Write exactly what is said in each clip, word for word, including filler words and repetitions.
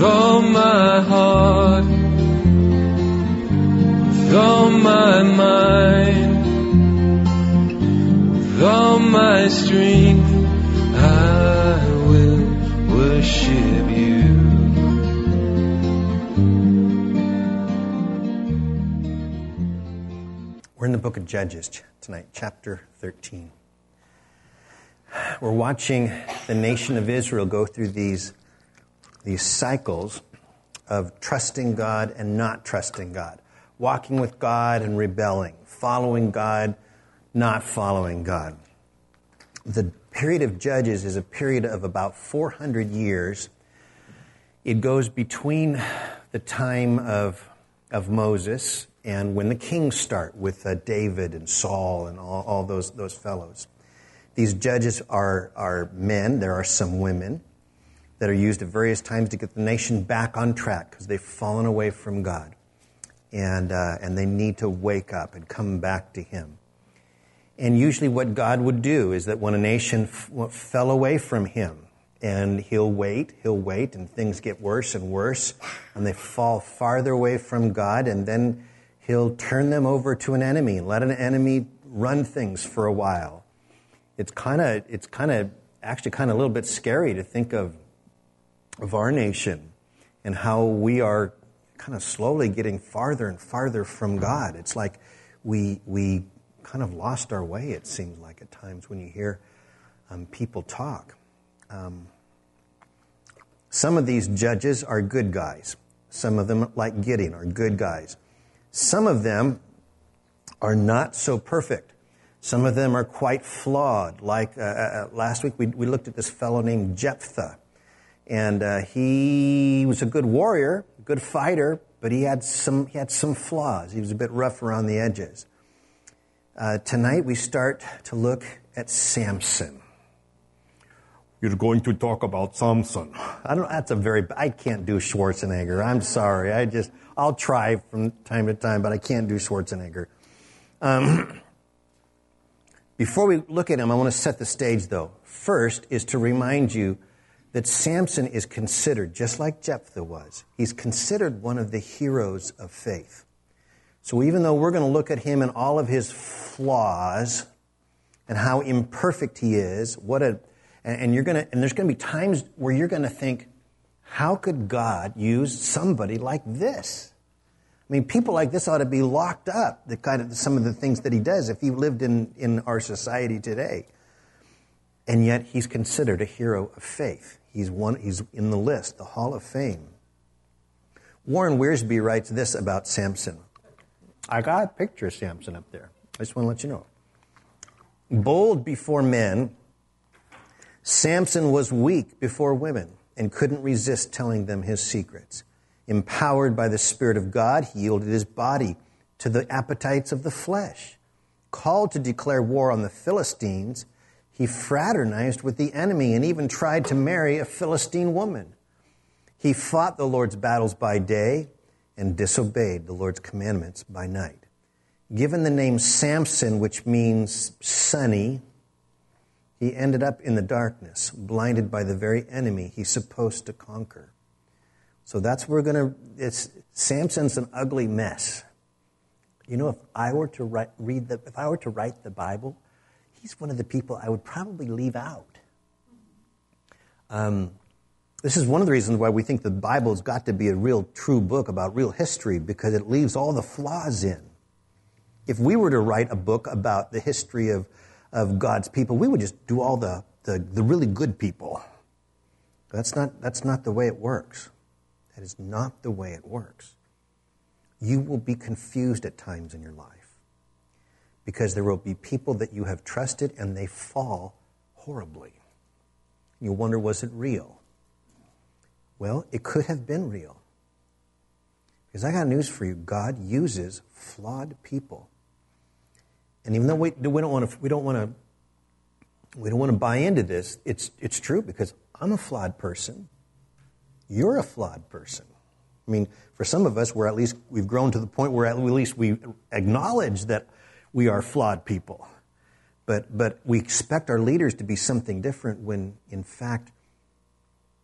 with all my heart, with all my mind, with all my strength, I will worship you. We're in the book of Judges tonight, chapter thirteen. We're watching the nation of Israel go through these, these cycles of trusting God and not trusting God, walking with God and rebelling, following God, not following God. The period of Judges is a period of about four hundred years. It goes between the time of, of Moses and when the kings start with uh, David and Saul and all, all those, those fellows. These judges are, are men. There are some women that are used at various times to get the nation back on track because they've fallen away from God. And, uh, and they need to wake up and come back to Him. And usually what God would do is that when a nation f- fell away from Him, and He'll wait, He'll wait, and things get worse and worse, and they fall farther away from God, and then He'll turn them over to an enemy and let an enemy run things for a while. It's kind of, it's kind of, actually kind of a little bit scary to think of, of our nation and how we are kind of slowly getting farther and farther from God. It's like we we kind of lost our way, it seems like at times when you hear um, people talk. Um, some of these judges are good guys. Some of them, like Gideon, are good guys. Some of them are not so perfect. Some of them are quite flawed. Like uh, uh, last week we, we looked at this fellow named Jephthah. And uh, he was a good warrior, a good fighter, but he had some he had some flaws. He was a bit rough around the edges. Uh, tonight we start to look at Samson. You're going to talk about Samson. I don't. That's a very. I can't do Schwarzenegger. I'm sorry. I just. I'll try from time to time, but I can't do Schwarzenegger. Um, before we look at him, I want to set the stage, though. First is to remind you that Samson is considered, just like Jephthah was, he's considered one of the heroes of faith. So even though we're going to look at him and all of his flaws and how imperfect he is, what a and, and you're going to and there's going to be times where you're going to think, how could God use somebody like this? I mean, people like this ought to be locked up. The kind of some of the things that he does if he lived in, in our society today. And yet he's considered a hero of faith. He's one. He's in the list, the Hall of Fame. Warren Wiersbe writes this about Samson. I got a picture of Samson up there. I just want to let you know. Bold before men, Samson was weak before women and couldn't resist telling them his secrets. Empowered by the Spirit of God, he yielded his body to the appetites of the flesh. Called to declare war on the Philistines, he fraternized with the enemy and even tried to marry a Philistine woman. He fought the Lord's battles by day and disobeyed the Lord's commandments by night. Given the name Samson, which means sunny, he ended up in the darkness, blinded by the very enemy he's supposed to conquer. So that's where we're going to, it's, Samson's an ugly mess. You know, if I were to write, read the, if I were to write the Bible, he's one of the people I would probably leave out. Um, this is one of the reasons why we think the Bible's got to be a real true book about real history, because it leaves all the flaws in. If we were to write a book about the history of, of God's people, we would just do all the, the, the really good people. That's not, that's not the way it works. That is not the way it works. You will be confused at times in your life because there will be people that you have trusted and they fall horribly. You wonder, was it real? Well, it could have been real. Because I got news for you. God uses flawed people. And even though we, we don't want to, we don't want to, we don't want to buy into this, it's it's true because I'm a flawed person. You're a flawed person. I mean, for some of us, we're at least we've grown to the point where at least we acknowledge that we are flawed people. But but we expect our leaders to be something different when, in fact,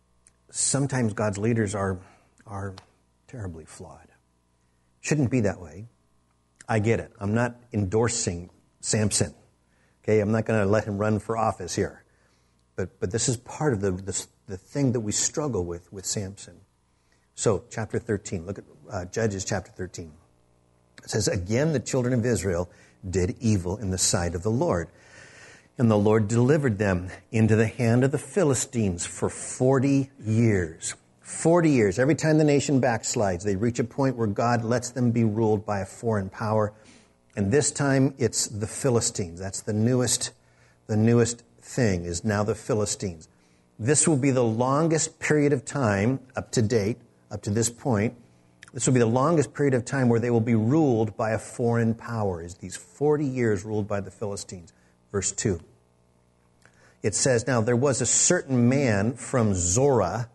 sometimes God's leaders are, are terribly flawed. Shouldn't be that way. I get it. I'm not endorsing Samson. Okay, I'm not going to let him run for office here. But but this is part of the, the, the thing that we struggle with with Samson. So, chapter thirteen, look at uh, Judges chapter thirteen. It says, again, the children of Israel did evil in the sight of the Lord. And the Lord delivered them into the hand of the Philistines for forty years. forty years. Every time the nation backslides, they reach a point where God lets them be ruled by a foreign power. And this time it's the Philistines. That's the newest, the newest thing is now the Philistines. This will be the longest period of time up to date, up to this point. This will be the longest period of time where they will be ruled by a foreign power, is these forty years ruled by the Philistines. Verse two. It says, now there was a certain man from Zorah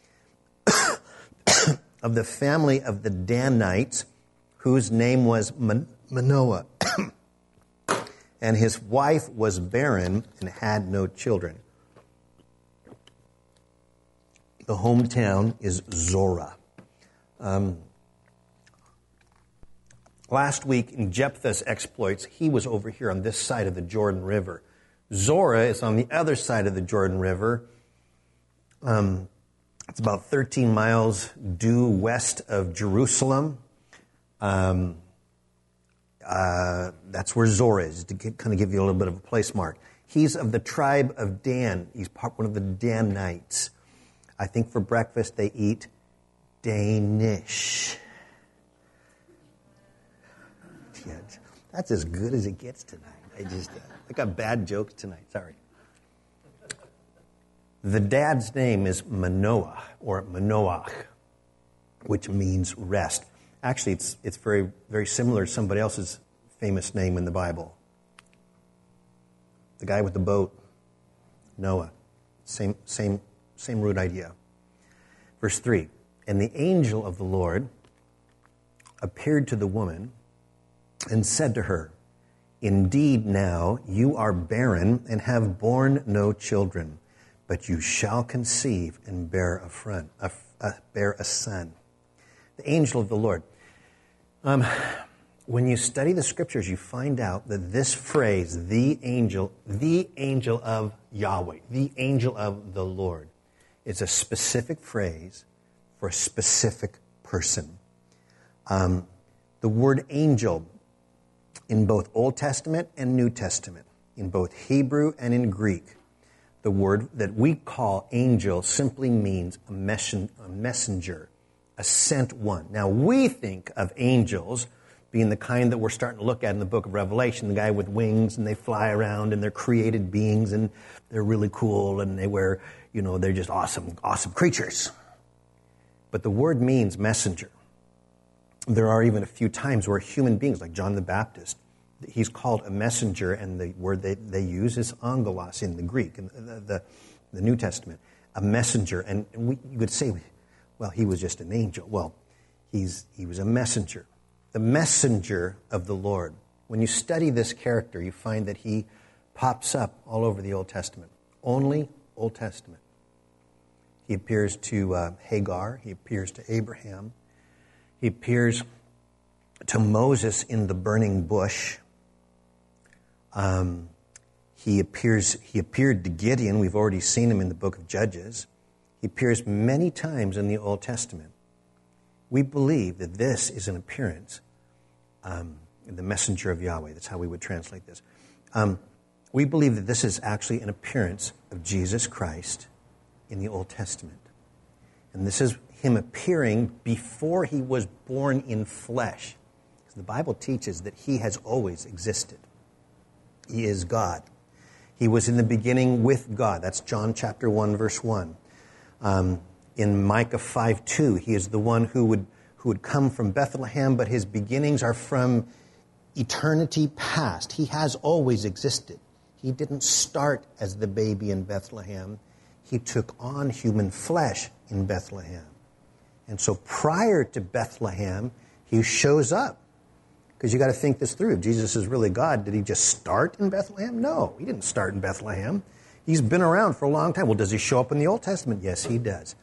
of the family of the Danites, whose name was Man- Manoah. And his wife was barren and had no children. The hometown is Zorah. Um, last week in Jephthah's exploits, he was over here on this side of the Jordan River. Zorah is on the other side of the Jordan River. Um, it's about thirteen miles due west of Jerusalem. Um, uh, that's where Zorah is, to get, kind of give you a little bit of a place mark. He's of the tribe of Dan. He's part one of the Danites. I think for breakfast they eat Danish. Yeah, that's as good as it gets tonight. I just, uh, I got bad jokes tonight. Sorry. The dad's name is Manoah or Manoach, which means rest. Actually, it's it's very very similar to somebody else's famous name in the Bible. The guy with the boat, Noah. Same same same root idea. Verse three. And the angel of the Lord appeared to the woman and said to her, indeed now you are barren and have borne no children, but you shall conceive and bear a, friend, a, a, bear a son. The angel of the Lord. Um, when you study the scriptures, you find out that this phrase, the angel, the angel of Yahweh, the angel of the Lord, is a specific phrase for a specific person. Um, the word angel in both Old Testament and New Testament, in both Hebrew and in Greek, the word that we call angel simply means a, messen- a messenger, a sent one. Now, we think of angels being the kind that we're starting to look at in the book of Revelation, the guy with wings and they fly around and they're created beings and they're really cool and they wear, you know, they're just awesome, awesome creatures. But the word means messenger. There are even a few times where human beings, like John the Baptist, he's called a messenger, and the word they, they use is angelos in the Greek, in the, the, the New Testament, a messenger. And we, you would say, well, he was just an angel. Well, he's he was a messenger. The messenger of the Lord. When you study this character, you find that he pops up all over the Old Testament. Only Old Testament. He appears to uh, Hagar. He appears to Abraham. He appears to Moses in the burning bush. Um, he appears. He appeared to Gideon. We've already seen him in the book of Judges. He appears many times in the Old Testament. We believe that this is an appearance, um, the messenger of Yahweh. That's how we would translate this. Um, we believe that this is actually an appearance of Jesus Christ in the Old Testament. And this is him appearing before he was born in flesh. Because the Bible teaches that he has always existed. He is God. He was in the beginning with God. That's John chapter one, verse one. Um, in Micah five two, he is the one who would who would come from Bethlehem, but his beginnings are from eternity past. He has always existed. He didn't start as the baby in Bethlehem. He took on human flesh in Bethlehem. And so prior to Bethlehem, he shows up. Because you got to think this through. If Jesus is really God, did he just start in Bethlehem? No, he didn't start in Bethlehem. He's been around for a long time. Well, does he show up in the Old Testament? Yes, he does.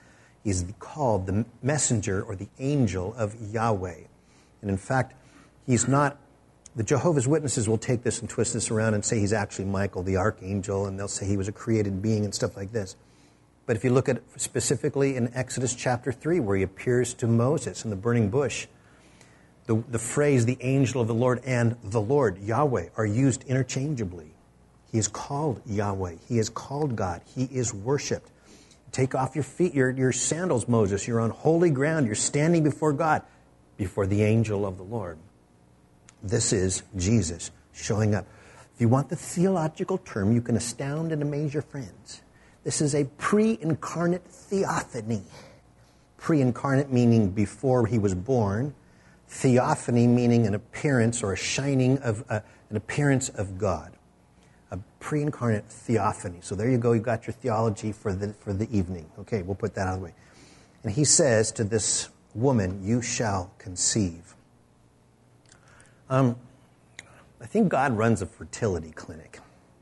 He's called the messenger or the angel of Yahweh. And in fact, he's not, the Jehovah's Witnesses will take this and twist this around and say he's actually Michael, the archangel, and they'll say he was a created being and stuff like this. But if you look at it specifically in Exodus chapter three, where he appears to Moses in the burning bush, the, the phrase, the angel of the Lord and the Lord, Yahweh, are used interchangeably. He is called Yahweh. He is called God. He is worshipped. Take off your feet, your, your sandals, Moses. You're on holy ground. You're standing before God, before the angel of the Lord. This is Jesus showing up. If you want the theological term, you can astound and amaze your friends. This is a pre-incarnate theophany. Pre-incarnate meaning before he was born. Theophany meaning an appearance or a shining of uh, an appearance of God. A pre-incarnate theophany. So there you go. You got your theology for the for the evening. Okay, we'll put that out of the way. And he says to this woman, "You shall conceive." Um, I think God runs a fertility clinic.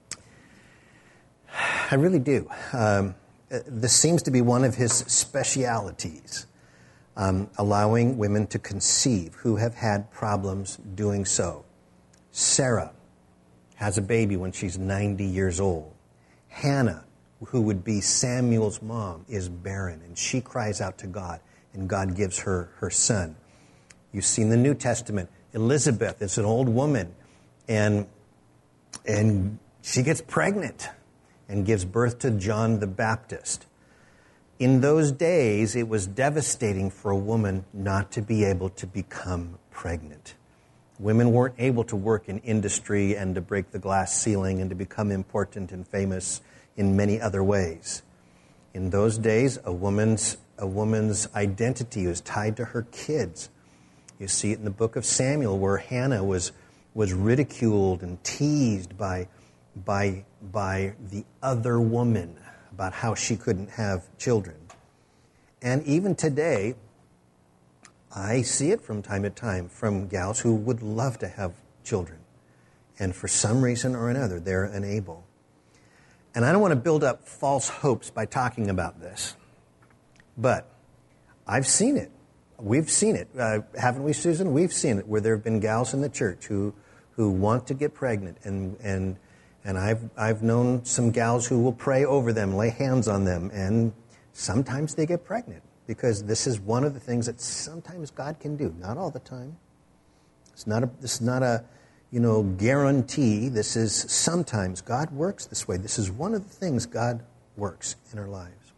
I really do. Um, this seems to be one of his specialities, um, allowing women to conceive who have had problems doing so. Sarah has a baby when she's ninety years old. Hannah, who would be Samuel's mom, is barren, and she cries out to God, and God gives her her son. You see in the New Testament, Elizabeth is an old woman, and and she gets pregnant and gives birth to John the Baptist. In those days, it was devastating for a woman not to be able to become pregnant. Women weren't able to work in industry and to break the glass ceiling and to become important and famous in many other ways. In those days, a woman's a woman's identity was tied to her kids. You see it in the book of Samuel, where Hannah was was ridiculed and teased by by by the other woman about how she couldn't have children. And even today, I see it from time to time from gals who would love to have children. And for some reason or another, they're unable. And I don't want to build up false hopes by talking about this. But I've seen it. We've seen it. Uh, haven't we, Susan? We've seen it where there have been gals in the church who who want to get pregnant. And and and I've I've known some gals who will pray over them, lay hands on them, and sometimes they get pregnant. Because this is one of the things that sometimes God can do. Not all the time. It's not a, this is not a, you know, guarantee. This is sometimes God works this way. This is one of the things God works in our lives.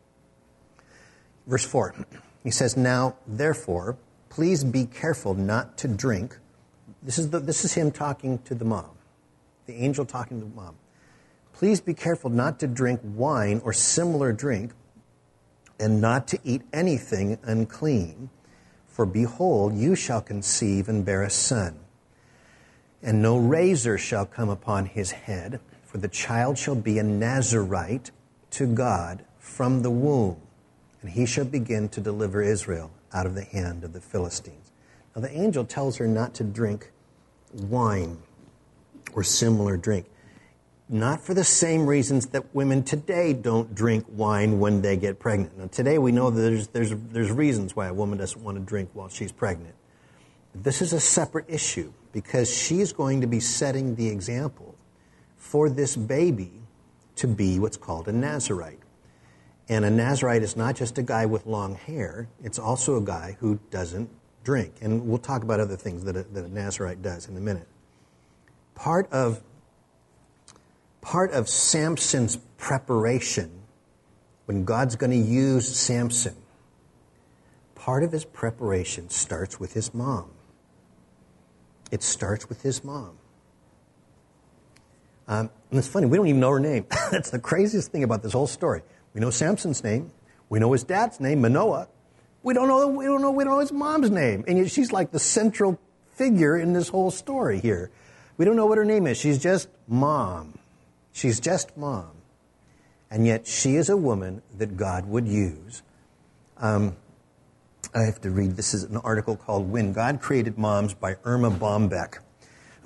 Verse four, he says, "Now, therefore, please be careful not to drink." This is the, this is him talking to the mom, the angel talking to the mom. "Please be careful not to drink wine or similar drink, and not to eat anything unclean. For behold, you shall conceive and bear a son. And no razor shall come upon his head, for the child shall be a Nazirite to God from the womb. And he shall begin to deliver Israel out of the hand of the Philistines." Now the angel tells her not to drink wine or similar drink. Not for the same reasons that women today don't drink wine when they get pregnant. Now, today we know that there's, there's, there's reasons why a woman doesn't want to drink while she's pregnant. But this is a separate issue because she's going to be setting the example for this baby to be what's called a Nazirite. And a Nazirite is not just a guy with long hair. It's also a guy who doesn't drink. And we'll talk about other things that a, that a Nazirite does in a minute. Part of Part of Samson's preparation, when God's going to use Samson, part of his preparation starts with his mom. It starts with his mom. Um, and it's funny, we don't even know her name. That's the craziest thing about this whole story. We know Samson's name. We know his dad's name, Manoah. We don't know. We don't know. We don't know his mom's name, and yet she's like the central figure in this whole story here. We don't know what her name is. She's just mom. She's just mom. And yet she is a woman that God would use. Um, I have to read, this is an article called "When God Created Moms" by Irma Bombeck.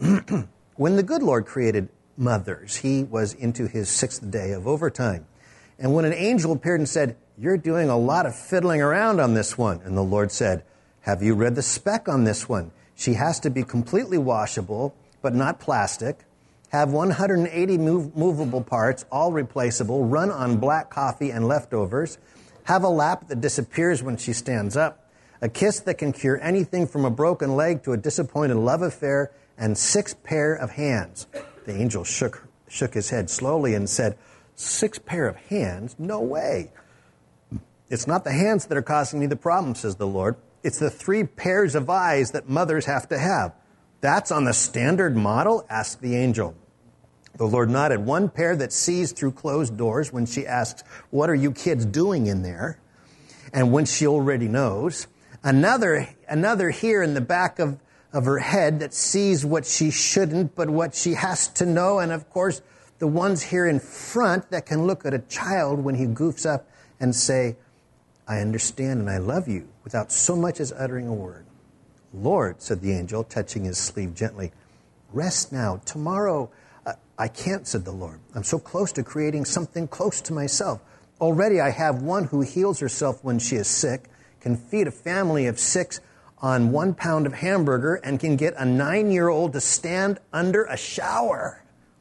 When the good Lord created mothers, he was into his sixth day of overtime. And when an angel appeared and said, "You're doing a lot of fiddling around on this one," and the Lord said, "Have you read the spec on this one? She has to be completely washable, but not plastic, have one hundred eighty move, movable parts, all replaceable, run on black coffee and leftovers, have a lap that disappears when she stands up, a kiss that can cure anything from a broken leg to a disappointed love affair, and six pair of hands." The angel shook, shook his head slowly and said, "Six pair of hands? No way." "It's not the hands that are causing me the problem," says the Lord. "It's the three pairs of eyes that mothers have to have." "That's on the standard model?" asked the angel. The Lord nodded. "One pair that sees through closed doors when she asks, 'What are you kids doing in there?' and when she already knows. Another, another here in the back of, of her head that sees what she shouldn't, but what she has to know. And of course, the ones here in front that can look at a child when he goofs up and say, 'I understand and I love you,' without so much as uttering a word." "Lord," said the angel, touching his sleeve gently, "rest now. Tomorrow..." Uh, "I can't," said the Lord. "I'm so close to creating something close to myself. Already I have one who heals herself when she is sick, can feed a family of six on one pound of hamburger, and can get a nine-year-old to stand under a shower."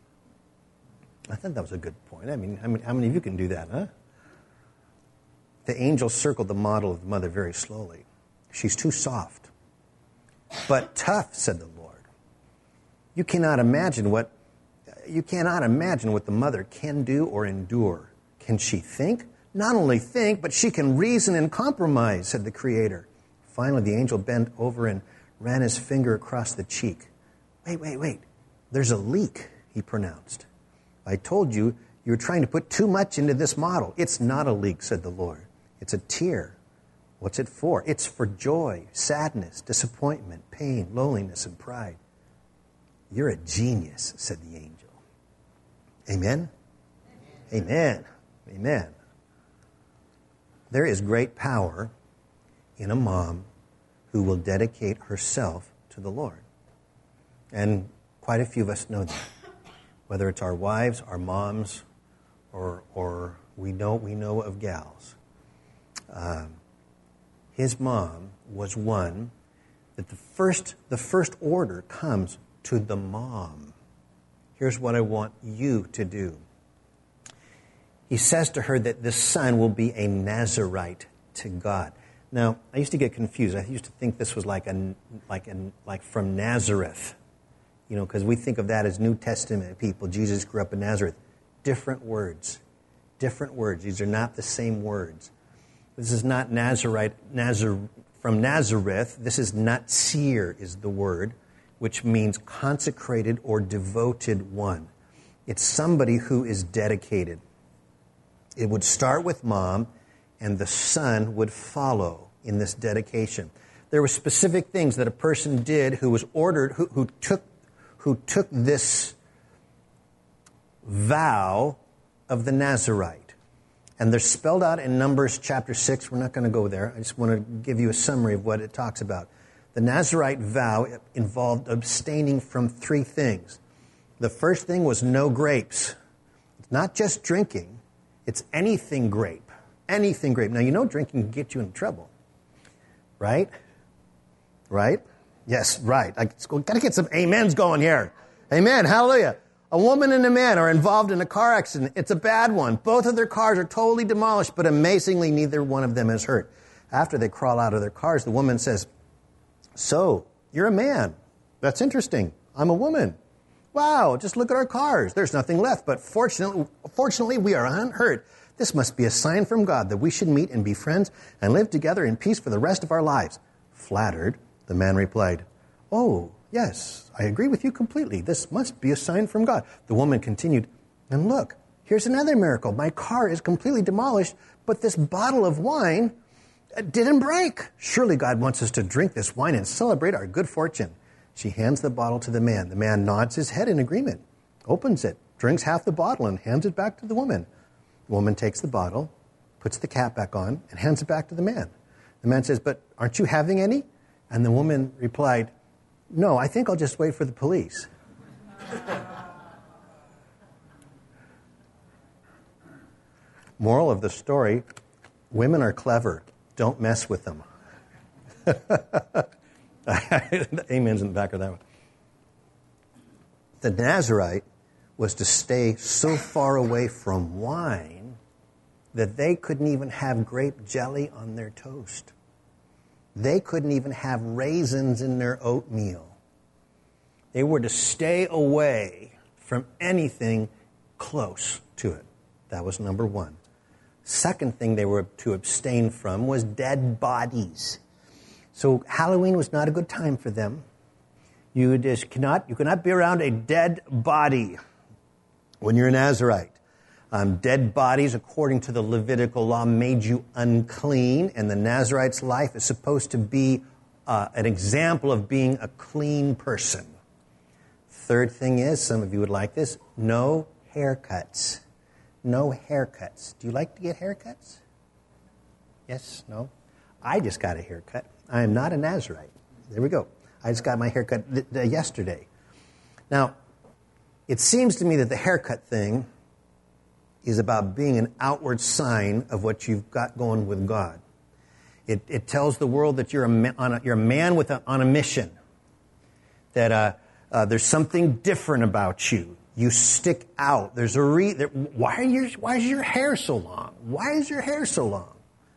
I thought that was a good point. I mean, how many, how many of you can do that, huh? The angel circled the model of the mother very slowly. "She's too soft, but tough," said the Lord. You cannot imagine what you cannot imagine what the mother can do or endure. "Can she think?" "Not only think, but she can reason and compromise," said the Creator. Finally, the angel bent over and ran his finger across the cheek. "Wait, wait, wait. There's a leak," he pronounced. "I told you you were trying to put too much into this model." "It's not a leak," said the Lord. "It's a tear." "What's it for?" "It's for joy, sadness, disappointment, pain, loneliness, and pride." "You're a genius," said the angel. Amen? Amen. Amen. Amen. There is great power in a mom who will dedicate herself to the Lord. And quite a few of us know that. Whether it's our wives, our moms, or or we know we know of gals. Um, his mom was one that the first the first order comes to the mom. Here's what I want you to do. He says to her that this son will be a Nazirite to God. Now, I used to get confused. I used to think this was like a like an like from Nazareth, you know, because we think of that as New Testament people. Jesus grew up in Nazareth. Different words, different words. These are not the same words. This is not Nazarite, Nazar from Nazareth. This is Natsir is the word, which means consecrated or devoted one. It's somebody who is dedicated. It would start with mom, and the son would follow in this dedication. There were specific things that a person did who was ordered, who, who took, who took this vow of the Nazirite. And they're spelled out in Numbers chapter six. We're not going to go there. I just want to give you a summary of what it talks about. The Nazirite vow involved abstaining from three things. The first thing was no grapes. It's not just drinking. It's anything grape. Anything grape. Now, you know drinking can get you in trouble. Right? Right? Yes, right. I got to get some amens going here. Amen. Hallelujah. A woman and a man are involved in a car accident. It's a bad one. Both of their cars are totally demolished, but amazingly, neither one of them is hurt. After they crawl out of their cars, the woman says, "So, you're a man. That's interesting. I'm a woman. Wow, just look at our cars. There's nothing left, but fortunately, fortunately, we are unhurt. This must be a sign from God that we should meet and be friends and live together in peace for the rest of our lives." Flattered, the man replied, "Oh, yes, I agree with you completely. This must be a sign from God." The woman continued, "And look, here's another miracle. My car is completely demolished, but this bottle of wine didn't break. Surely God wants us to drink this wine and celebrate our good fortune." She hands the bottle to the man. The man nods his head in agreement, opens it, drinks half the bottle, and hands it back to the woman. The woman takes the bottle, puts the cap back on, and hands it back to the man. The man says, "But aren't you having any?" And the woman replied, "No, I think I'll just wait for the police." Moral of the story, women are clever. Don't mess with them. The amen's in the back of that one. The Nazirite was to stay so far away from wine that they couldn't even have grape jelly on their toast. They couldn't even have raisins in their oatmeal. They were to stay away from anything close to it. That was number one. Second thing they were to abstain from was dead bodies. So Halloween was not a good time for them. You just cannot, you cannot be around a dead body when you're a Nazirite. Um, dead bodies, according to the Levitical law, made you unclean, and the Nazirite's life is supposed to be uh, an example of being a clean person. Third thing is, some of you would like this, no haircuts. No haircuts. Do you like to get haircuts? Yes? No? I just got a haircut. I am not a Nazirite. There we go. I just got my haircut th- th- yesterday. Now, it seems to me that the haircut thing is about being an outward sign of what you've got going with God. It, it tells the world that you're a, ma- on a, you're a man with a, on a mission, that uh, uh, there's something different about you. You stick out. There's a re- there, why are your why is your hair so long? Why is your hair so long?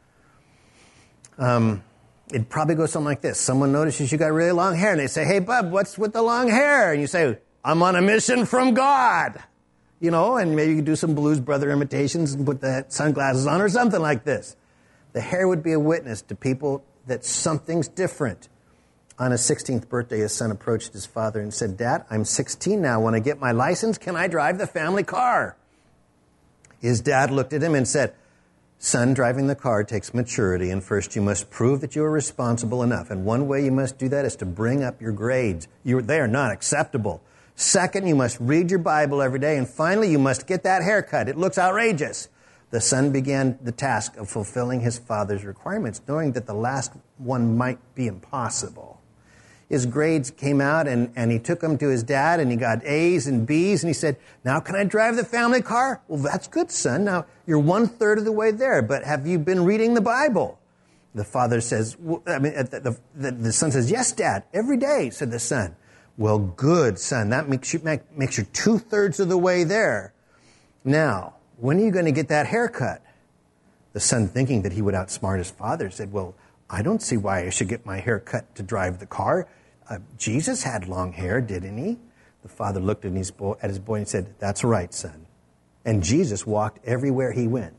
Um, it probably goes something like this. Someone notices you got really long hair, and they say, "Hey, bub, what's with the long hair?" And you say, "I'm on a mission from God." You know, and maybe you could do some Blues Brother imitations and put the sunglasses on or something like this. The hair would be a witness to people that something's different. On his sixteenth birthday, his son approached his father and said, "Dad, I'm sixteen now. When I get my license, can I drive the family car?" His dad looked at him and said, "Son, driving the car takes maturity, and first you must prove that you are responsible enough. And one way you must do that is to bring up your grades. You're, they are not acceptable. Second, you must read your Bible every day. And finally, you must get that haircut. It looks outrageous." The son began the task of fulfilling his father's requirements, knowing that the last one might be impossible. His grades came out, and, and he took them to his dad, and he got A's and B's, and he said, "Now can I drive the family car?" "Well, that's good, son. Now, you're one-third of the way there, but have you been reading the Bible?" The father says, well, I mean, the, the, the son says, "Yes, Dad, every day," said the son. "Well, good, son. That makes you, make, makes you two-thirds of the way there. Now, when are you going to get that haircut?" The son, thinking that he would outsmart his father, said, "Well, I don't see why I should get my hair cut to drive the car. Uh, Jesus had long hair, didn't he?" The father looked at his, boy, at his boy and said, "That's right, son." And Jesus walked everywhere he went.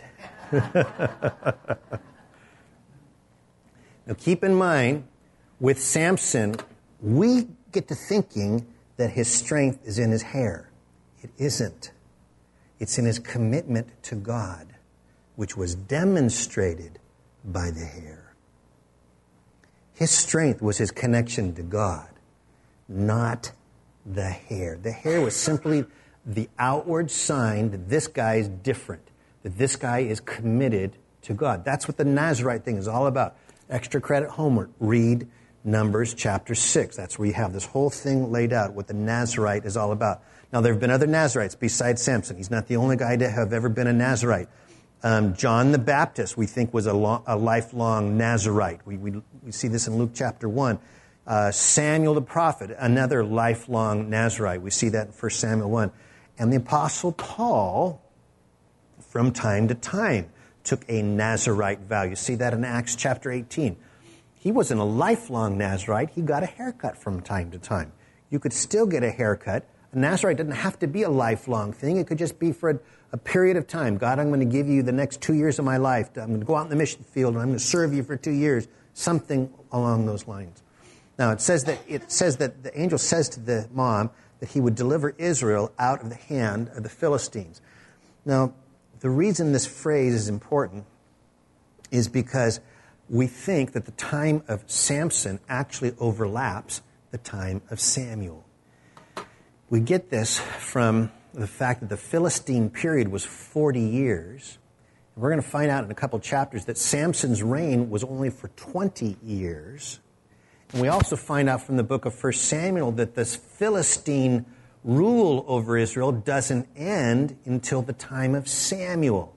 Now keep in mind, with Samson, we get to thinking that his strength is in his hair. It isn't. It's in his commitment to God, which was demonstrated by the hair. His strength was his connection to God, not the hair. The hair was simply the outward sign that this guy is different, that this guy is committed to God. That's what the Nazirite thing is all about. Extra credit homework. Read Numbers chapter six. That's where you have this whole thing laid out, what the Nazirite is all about. Now, there have been other Nazirites besides Samson. He's not the only guy to have ever been a Nazirite. Um, John the Baptist, we think, was a, lo- a lifelong Nazirite. We, we, we see this in Luke chapter one. Uh, Samuel the prophet, another lifelong Nazirite. We see that in First Samuel one. And the Apostle Paul, from time to time, took a Nazirite vow. You see that in Acts chapter eighteen. He wasn't a lifelong Nazirite. He got a haircut from time to time. You could still get a haircut. A Nazirite doesn't have to be a lifelong thing. It could just be for a, a period of time. God, I'm going to give you the next two years of my life. I'm going to go out in the mission field and I'm going to serve you for two years. Something along those lines. Now, it says that it says that the angel says to the mom that he would deliver Israel out of the hand of the Philistines. Now, the reason this phrase is important is because we think that the time of Samson actually overlaps the time of Samuel. We get this from the fact that the Philistine period was forty years. And we're going to find out in a couple chapters that Samson's reign was only for twenty years. And we also find out from the book of First Samuel that this Philistine rule over Israel doesn't end until the time of Samuel.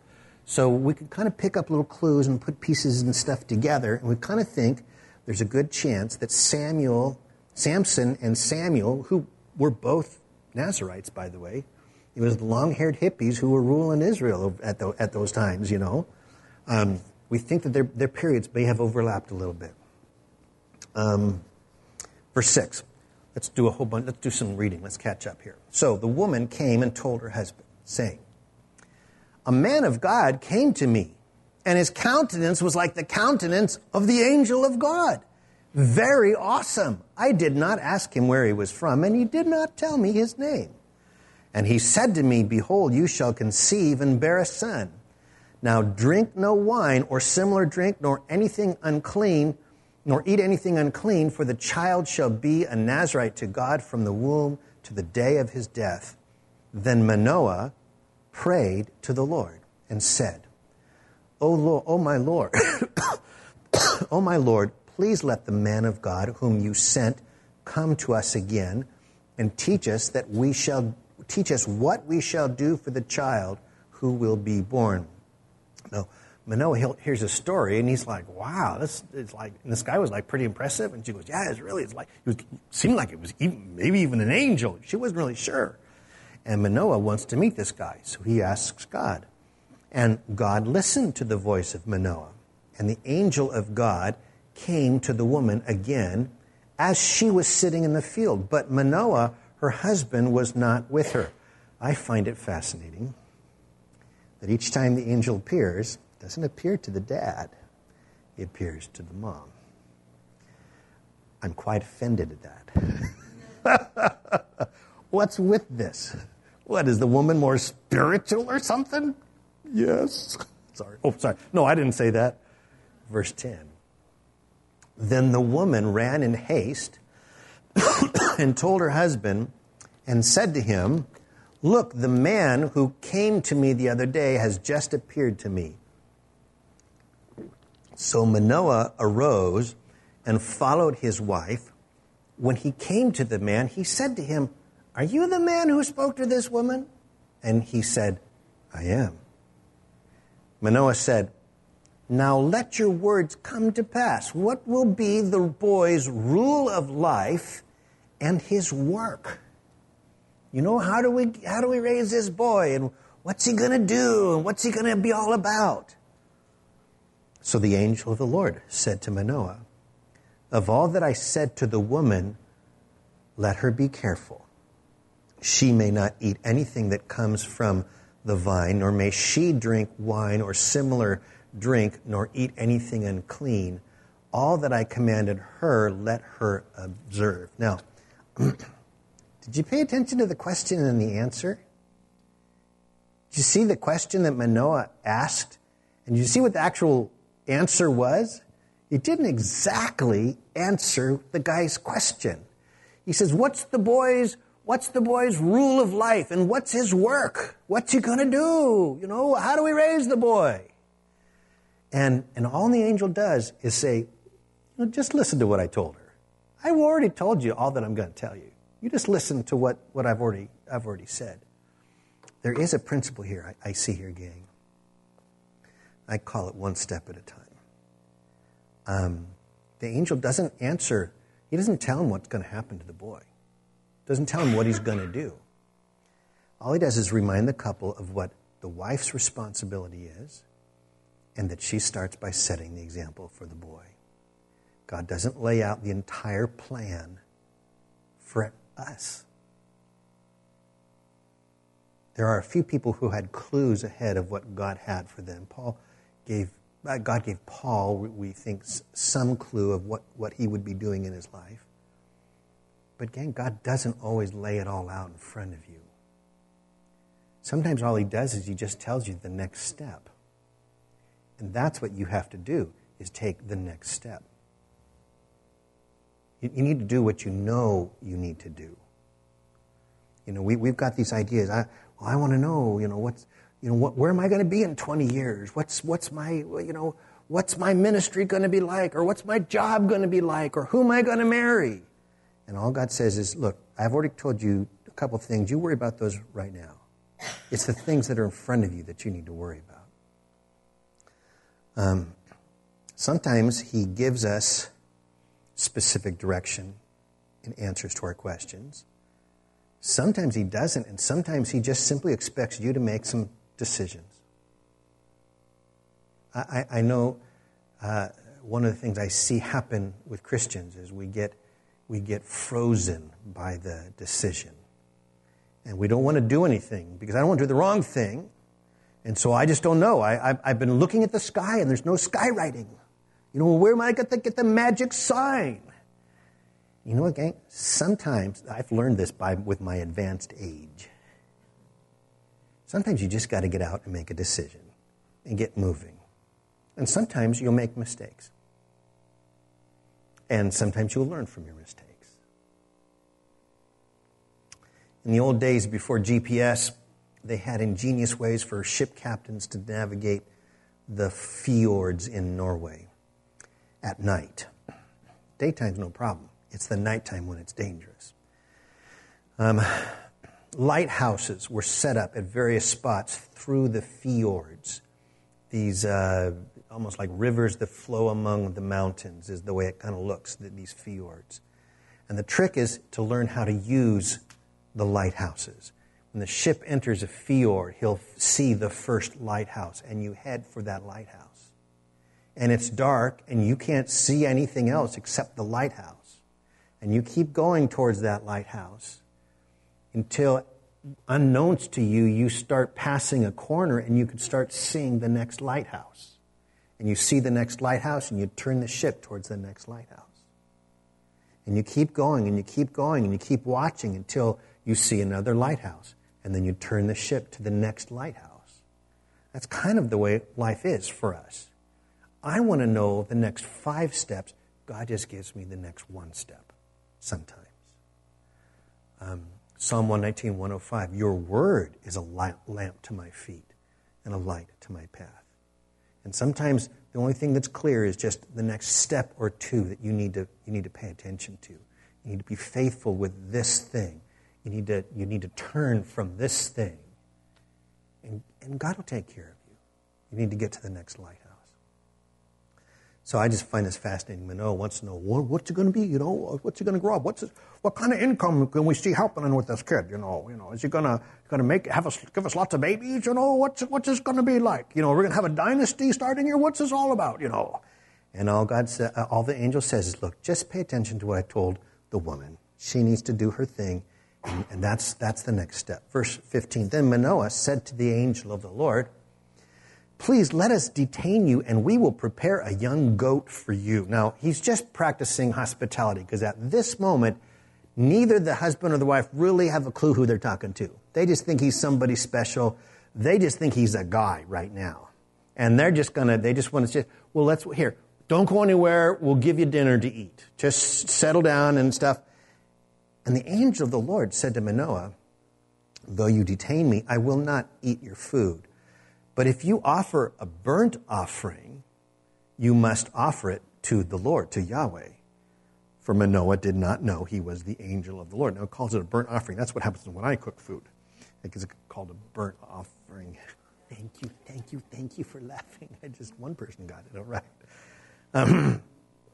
So we can kind of pick up little clues and put pieces and stuff together, and we kind of think there's a good chance that Samuel, Samson and Samuel, who were both Nazarites, by the way, it was the long-haired hippies who were ruling Israel at, the, at those times, you know. Um, we think that their, their periods may have overlapped a little bit. Um, verse six. Let's do a whole bunch. Let's do some reading. Let's catch up here. So the woman came and told her husband, saying, "A man of God came to me, and his countenance was like the countenance of the angel of God. Very awesome. I did not ask him where he was from, and he did not tell me his name. And he said to me, behold, you shall conceive and bear a son. Now drink no wine or similar drink, nor anything unclean, nor eat anything unclean, for the child shall be a Nazarite to God from the womb to the day of his death." Then Manoah prayed to the Lord and said, "O Lord, O my Lord, O my Lord, please let the man of God whom you sent come to us again and teach us that we shall teach us what we shall do for the child who will be born." Now, Manoah hears a story, and he's like, "Wow, this is like." And this guy was like pretty impressive, and she goes, "Yeah, it's really, it's like it was, seemed like it was even, maybe even an angel." She wasn't really sure, and Manoah wants to meet this guy, so he asks God, and God listened to the voice of Manoah, and the angel of God came to the woman again as she was sitting in the field, but Manoah, her husband, was not with her. I find it fascinating that each time the angel appears, it doesn't appear to the dad, it appears to the mom. I'm quite offended at that. What's with this? What, is the woman more spiritual or something? Yes. Sorry. Oh, sorry. No, I didn't say that. Verse ten. Then the woman ran in haste and told her husband and said to him, "Look, the man who came to me the other day has just appeared to me." So Manoah arose and followed his wife. When he came to the man, he said to him, "Are you the man who spoke to this woman?" And he said, "I am." Manoah said, "Now let your words come to pass. What will be the boy's rule of life and his work?" You know, how do we how do we raise this boy, and what's he going to do, and what's he going to be all about? So the angel of the Lord said to Manoah, "Of all that I said to the woman, let her be careful. She may not eat anything that comes from the vine, nor may she drink wine or similar drink, nor eat anything unclean. All that I commanded her, let her observe." Now, did you pay attention to the question and the answer? Did you see the question that Manoah asked? And did you see what the actual answer was? It didn't exactly answer the guy's question. He says, what's the boy's, what's the boy's rule of life? And what's his work? What's he going to do? You know, how do we raise the boy? And, and all the angel does is say, you know, just listen to what I told her. I've already told you all that I'm going to tell you. You just listen to what, what I've already I've already said. There is a principle here I, I see here, gang. I call it one step at a time. Um, the angel doesn't answer. He doesn't tell him what's going to happen to the boy. Doesn't tell him what he's going to do. All he does is remind the couple of what the wife's responsibility is, and that she starts by setting the example for the boy. God doesn't lay out the entire plan for us. There are a few people who had clues ahead of what God had for them. Paul gave, God gave Paul, we think, some clue of what, what he would be doing in his life. But again, God doesn't always lay it all out in front of you. Sometimes all he does is he just tells you the next step. And that's what you have to do, is take the next step. You, you need to do what you know you need to do. You know, we, we've got these ideas. I, well, I want to know, you know, what's, you know, what, where am I going to be in twenty years? What's, what's my, you know, what's my ministry going to be like? Or what's my job going to be like? Or who am I going to marry? And all God says is, look, I've already told you a couple things. You worry about those right now. It's the things that are in front of you that you need to worry about. Um, sometimes he gives us specific direction and answers to our questions. Sometimes he doesn't, and sometimes he just simply expects you to make some decisions. I, I, I know uh, one of the things I see happen with Christians is we get we get frozen by the decision. And we don't want to do anything because I don't want to do the wrong thing. And so I just don't know. I, I've, I've been looking at the sky and there's no skywriting. You know, where am I going to get the magic sign? You know what, gang? Sometimes, I've learned this by with my advanced age. Sometimes you just got to get out and make a decision and get moving. And sometimes you'll make mistakes. And sometimes you'll learn from your mistakes. In the old days before G P S, they had ingenious ways for ship captains to navigate the fjords in Norway at night. Daytime's no problem. It's the nighttime when it's dangerous. Um, lighthouses were set up at various spots through the fjords. These uh, almost like rivers that flow among the mountains is the way it kind of looks, these fjords. And the trick is to learn how to use the lighthouses. When the ship enters a fjord, he'll see the first lighthouse, and you head for that lighthouse. And it's dark, and you can't see anything else except the lighthouse. And you keep going towards that lighthouse until, unknowns to you, you start passing a corner and you can start seeing the next lighthouse. And you see the next lighthouse and you turn the ship towards the next lighthouse. And you keep going and you keep going and you keep watching until you see another lighthouse. And then you turn the ship to the next lighthouse. That's kind of the way life is for us. I want to know the next five steps. God just gives me the next one step. Sometimes. Um, Psalm one nineteen, one oh five, your word is a light, lamp to my feet and a light to my path. And sometimes the only thing that's clear is just the next step or two that you need to you need to pay attention to. You need to be faithful with this thing. You need to you need to turn from this thing. And, and God will take care of you. You need to get to the next lighthouse. So I just find this fascinating. Manoah wants to know, well, what's it going to be? You know, what's he going to grow up? What's it, what kind of income can we see happening with this kid? You know, you know, is he going to going to make have us give us lots of babies? You know, what's what's this going to be like? You know, we're going to have a dynasty starting here. What's this all about? You know, and all God sa- uh, all the angel says is, look, just pay attention to what I told the woman. She needs to do her thing, and, and that's that's the next step. Verse fifteen. Then Manoah said to the angel of the Lord, please let us detain you, and we will prepare a young goat for you. Now, he's just practicing hospitality, because at this moment, neither the husband or the wife really have a clue who they're talking to. They just think he's somebody special. They just think he's a guy right now. And they're just going to, they just want to say, well, let's, here, don't go anywhere. We'll give you dinner to eat. Just settle down and stuff. And the angel of the Lord said to Manoah, though you detain me, I will not eat your food. But if you offer a burnt offering, you must offer it to the Lord, to Yahweh. For Manoah did not know he was the angel of the Lord. Now it calls it a burnt offering. That's what happens when I cook food. It's called a burnt offering. Thank you, thank you, thank you for laughing. I just one person got it all right. Um,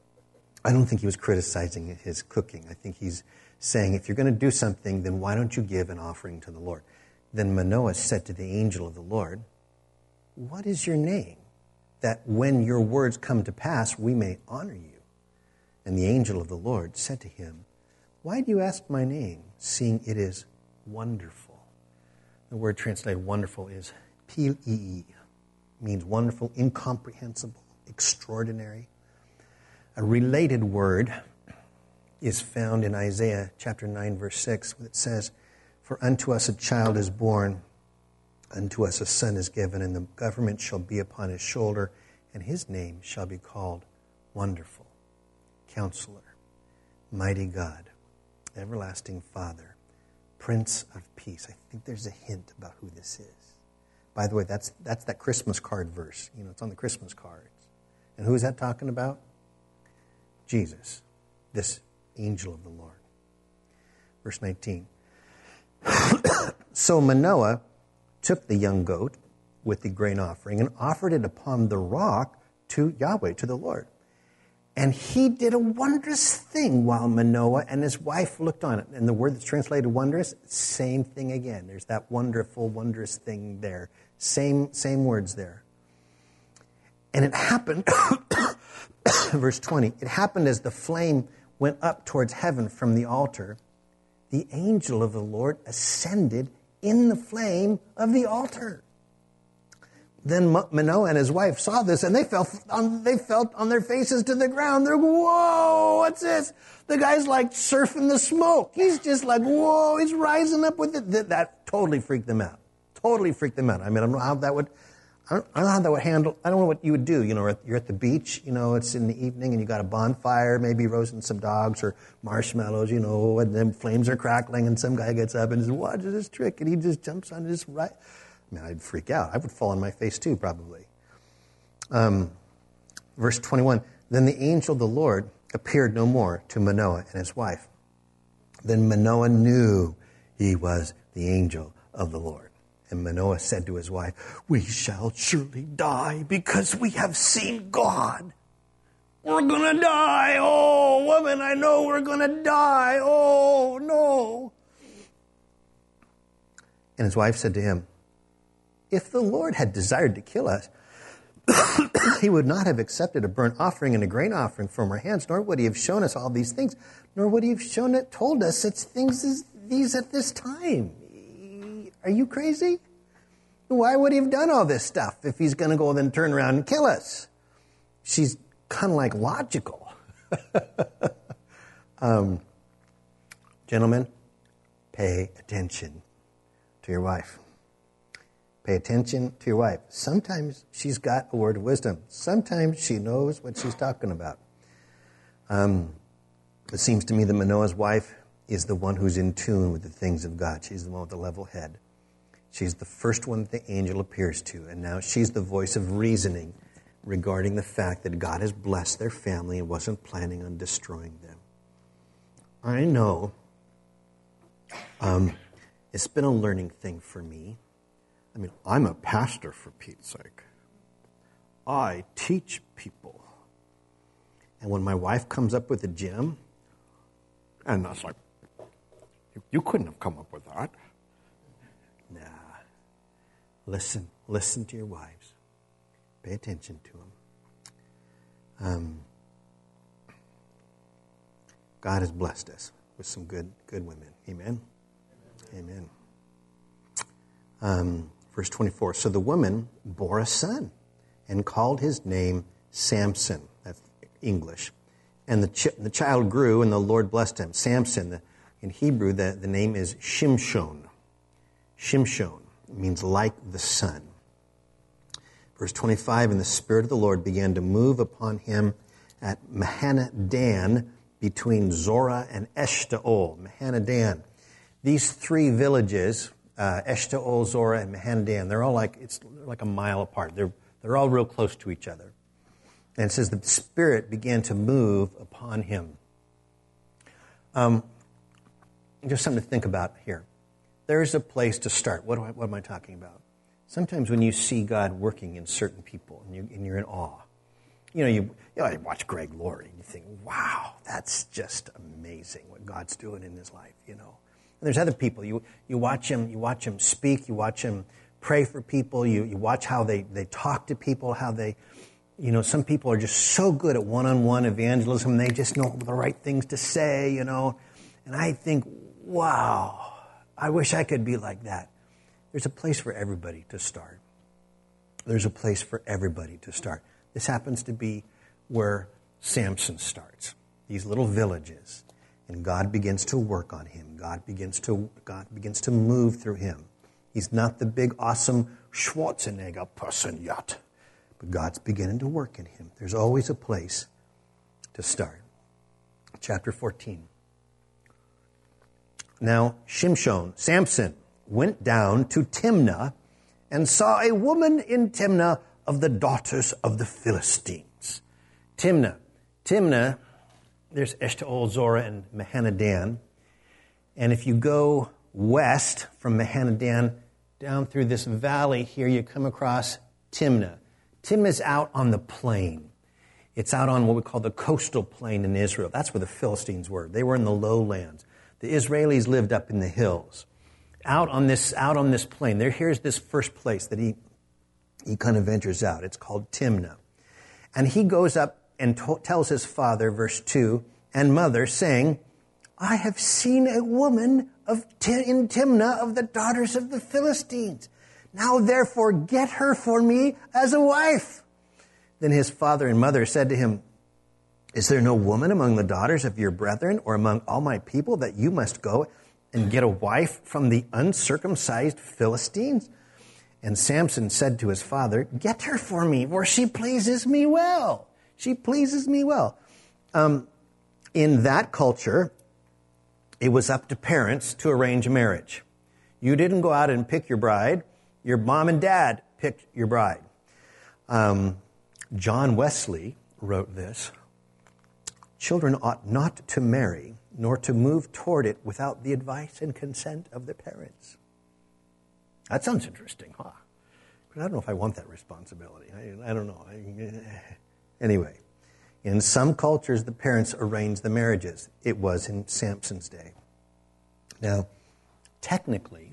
I don't think he was criticizing his cooking. I think he's saying, if you're going to do something, then why don't you give an offering to the Lord? Then Manoah said to the angel of the Lord, what is your name, that when your words come to pass, we may honor you? And the angel of the Lord said to him, why do you ask my name, seeing it is wonderful? The word translated wonderful is P-E-E, means wonderful, incomprehensible, extraordinary. A related word is found in Isaiah chapter nine, verse six, that says, for unto us a child is born, unto us a son is given, and the government shall be upon his shoulder, and his name shall be called Wonderful, Counselor, Mighty God, Everlasting Father, Prince of Peace. I think there's a hint about who this is. By the way, that's that's that Christmas card verse. You know, it's on the Christmas cards. And who is that talking about? Jesus, this angel of the Lord. Verse nineteen. So Manoah took the young goat with the grain offering and offered it upon the rock to Yahweh, to the Lord. And he did a wondrous thing while Manoah and his wife looked on it. And the word that's translated wondrous, same thing again. There's that wonderful, wondrous thing there. Same, same words there. And it happened, verse twenty, it happened as the flame went up towards heaven from the altar, the angel of the Lord ascended in the flame of the altar. Then Manoah and his wife saw this, and they fell on, they fell on their faces to the ground. They're, whoa, what's this? The guy's like surfing the smoke. He's just like, whoa, he's rising up with it. That, that totally freaked them out. Totally freaked them out. I mean, I don't know how that would, I don't, I don't know how that would handle, I don't know what you would do. You know, you're at the beach, you know, it's in the evening, and you got a bonfire, maybe roasting some dogs or marshmallows, you know, and then flames are crackling, and some guy gets up and says, watches this trick, and he just jumps on this right. I mean, I'd freak out. I would fall on my face too, probably. Um, verse twenty-one, then the angel of the Lord appeared no more to Manoah and his wife. Then Manoah knew he was the angel of the Lord. And Manoah said to his wife, we shall surely die because we have seen God. We're going to die. Oh, woman, I know we're going to die. Oh, no. And his wife said to him, if the Lord had desired to kill us, he would not have accepted a burnt offering and a grain offering from our hands, nor would he have shown us all these things, nor would he have shown it, told us such things as these at this time. Are you crazy? Why would he have done all this stuff if he's going to go then turn around and kill us? She's kind of like logical. um, gentlemen, pay attention to your wife. Pay attention to your wife. Sometimes she's got a word of wisdom. Sometimes she knows what she's talking about. Um, it seems to me that Manoah's wife is the one who's in tune with the things of God. She's the one with the level head. She's the first one that the angel appears to. And now she's the voice of reasoning regarding the fact that God has blessed their family and wasn't planning on destroying them. I know um, it's been a learning thing for me. I mean, I'm a pastor, for Pete's sake. I teach people. And when my wife comes up with a gem, and that's like, you, you couldn't have come up with that. Nah. Listen, listen to your wives. Pay attention to them. Um, God has blessed us with some good, good women. Amen? Amen. Um, verse twenty-four, so the woman bore a son and called his name Samson. That's English. And the, ch- the child grew, and the Lord blessed him. Samson, the, in Hebrew, the, the name is Shimshon. Shimshon means like the sun. Verse twenty-five, and the Spirit of the Lord began to move upon him at Mahaneh-dan between Zorah and Eshtaol. Mahaneh-dan. These three villages, uh, Eshtaol, Zorah, and Mahaneh-dan, they're all like, it's like a mile apart. They're, they're all real close to each other. And it says the Spirit began to move upon him. Um, just something to think about here. There's a place to start. What, do I, what am I talking about? Sometimes when you see God working in certain people and, you, and you're in awe, you know, you, you know, you watch Greg Laurie and you think, wow, that's just amazing what God's doing in his life, you know. And there's other people. You you watch him, you watch him speak, you watch him pray for people, you, you watch how they, they talk to people, how they, you know, some people are just so good at one-on-one evangelism, they just know the right things to say, you know. And I think, wow, I wish I could be like that. There's a place for everybody to start. There's a place for everybody to start. This happens to be where Samson starts, these little villages. And God begins to work on him. God begins to God begins to move through him. He's not the big, awesome Schwarzenegger person yet. But God's beginning to work in him. There's always a place to start. Chapter fourteen. Now, Shimshon, Samson, went down to Timnah and saw a woman in Timnah of the daughters of the Philistines. Timnah. Timnah, there's Eshtaol, Zorah, and Mahaneh-dan. And if you go west from Mahaneh-dan down through this valley here, you come across Timnah. Timnah's out on the plain. It's out on what we call the coastal plain in Israel. That's where the Philistines were. They were in the lowlands. The Israelis lived up in the hills. Out on this, out on this plain, there, here's this first place that he, he kind of ventures out. It's called Timnah. And he goes up and to- tells his father, verse two, and mother, saying, I have seen a woman of Tim- in Timnah of the daughters of the Philistines. Now therefore get her for me as a wife. Then his father and mother said to him, is there no woman among the daughters of your brethren or among all my people that you must go and get a wife from the uncircumcised Philistines? And Samson said to his father, get her for me, for she pleases me well. She pleases me well. Um, in that culture, it was up to parents to arrange a marriage. You didn't go out and pick your bride. Your mom and dad picked your bride. Um, John Wesley wrote this, children ought not to marry, nor to move toward it without the advice and consent of the parents. That sounds interesting, huh? But I don't know if I want that responsibility. I, I don't know. I, anyway, in some cultures, the parents arranged the marriages. It was in Samson's day. Now, technically,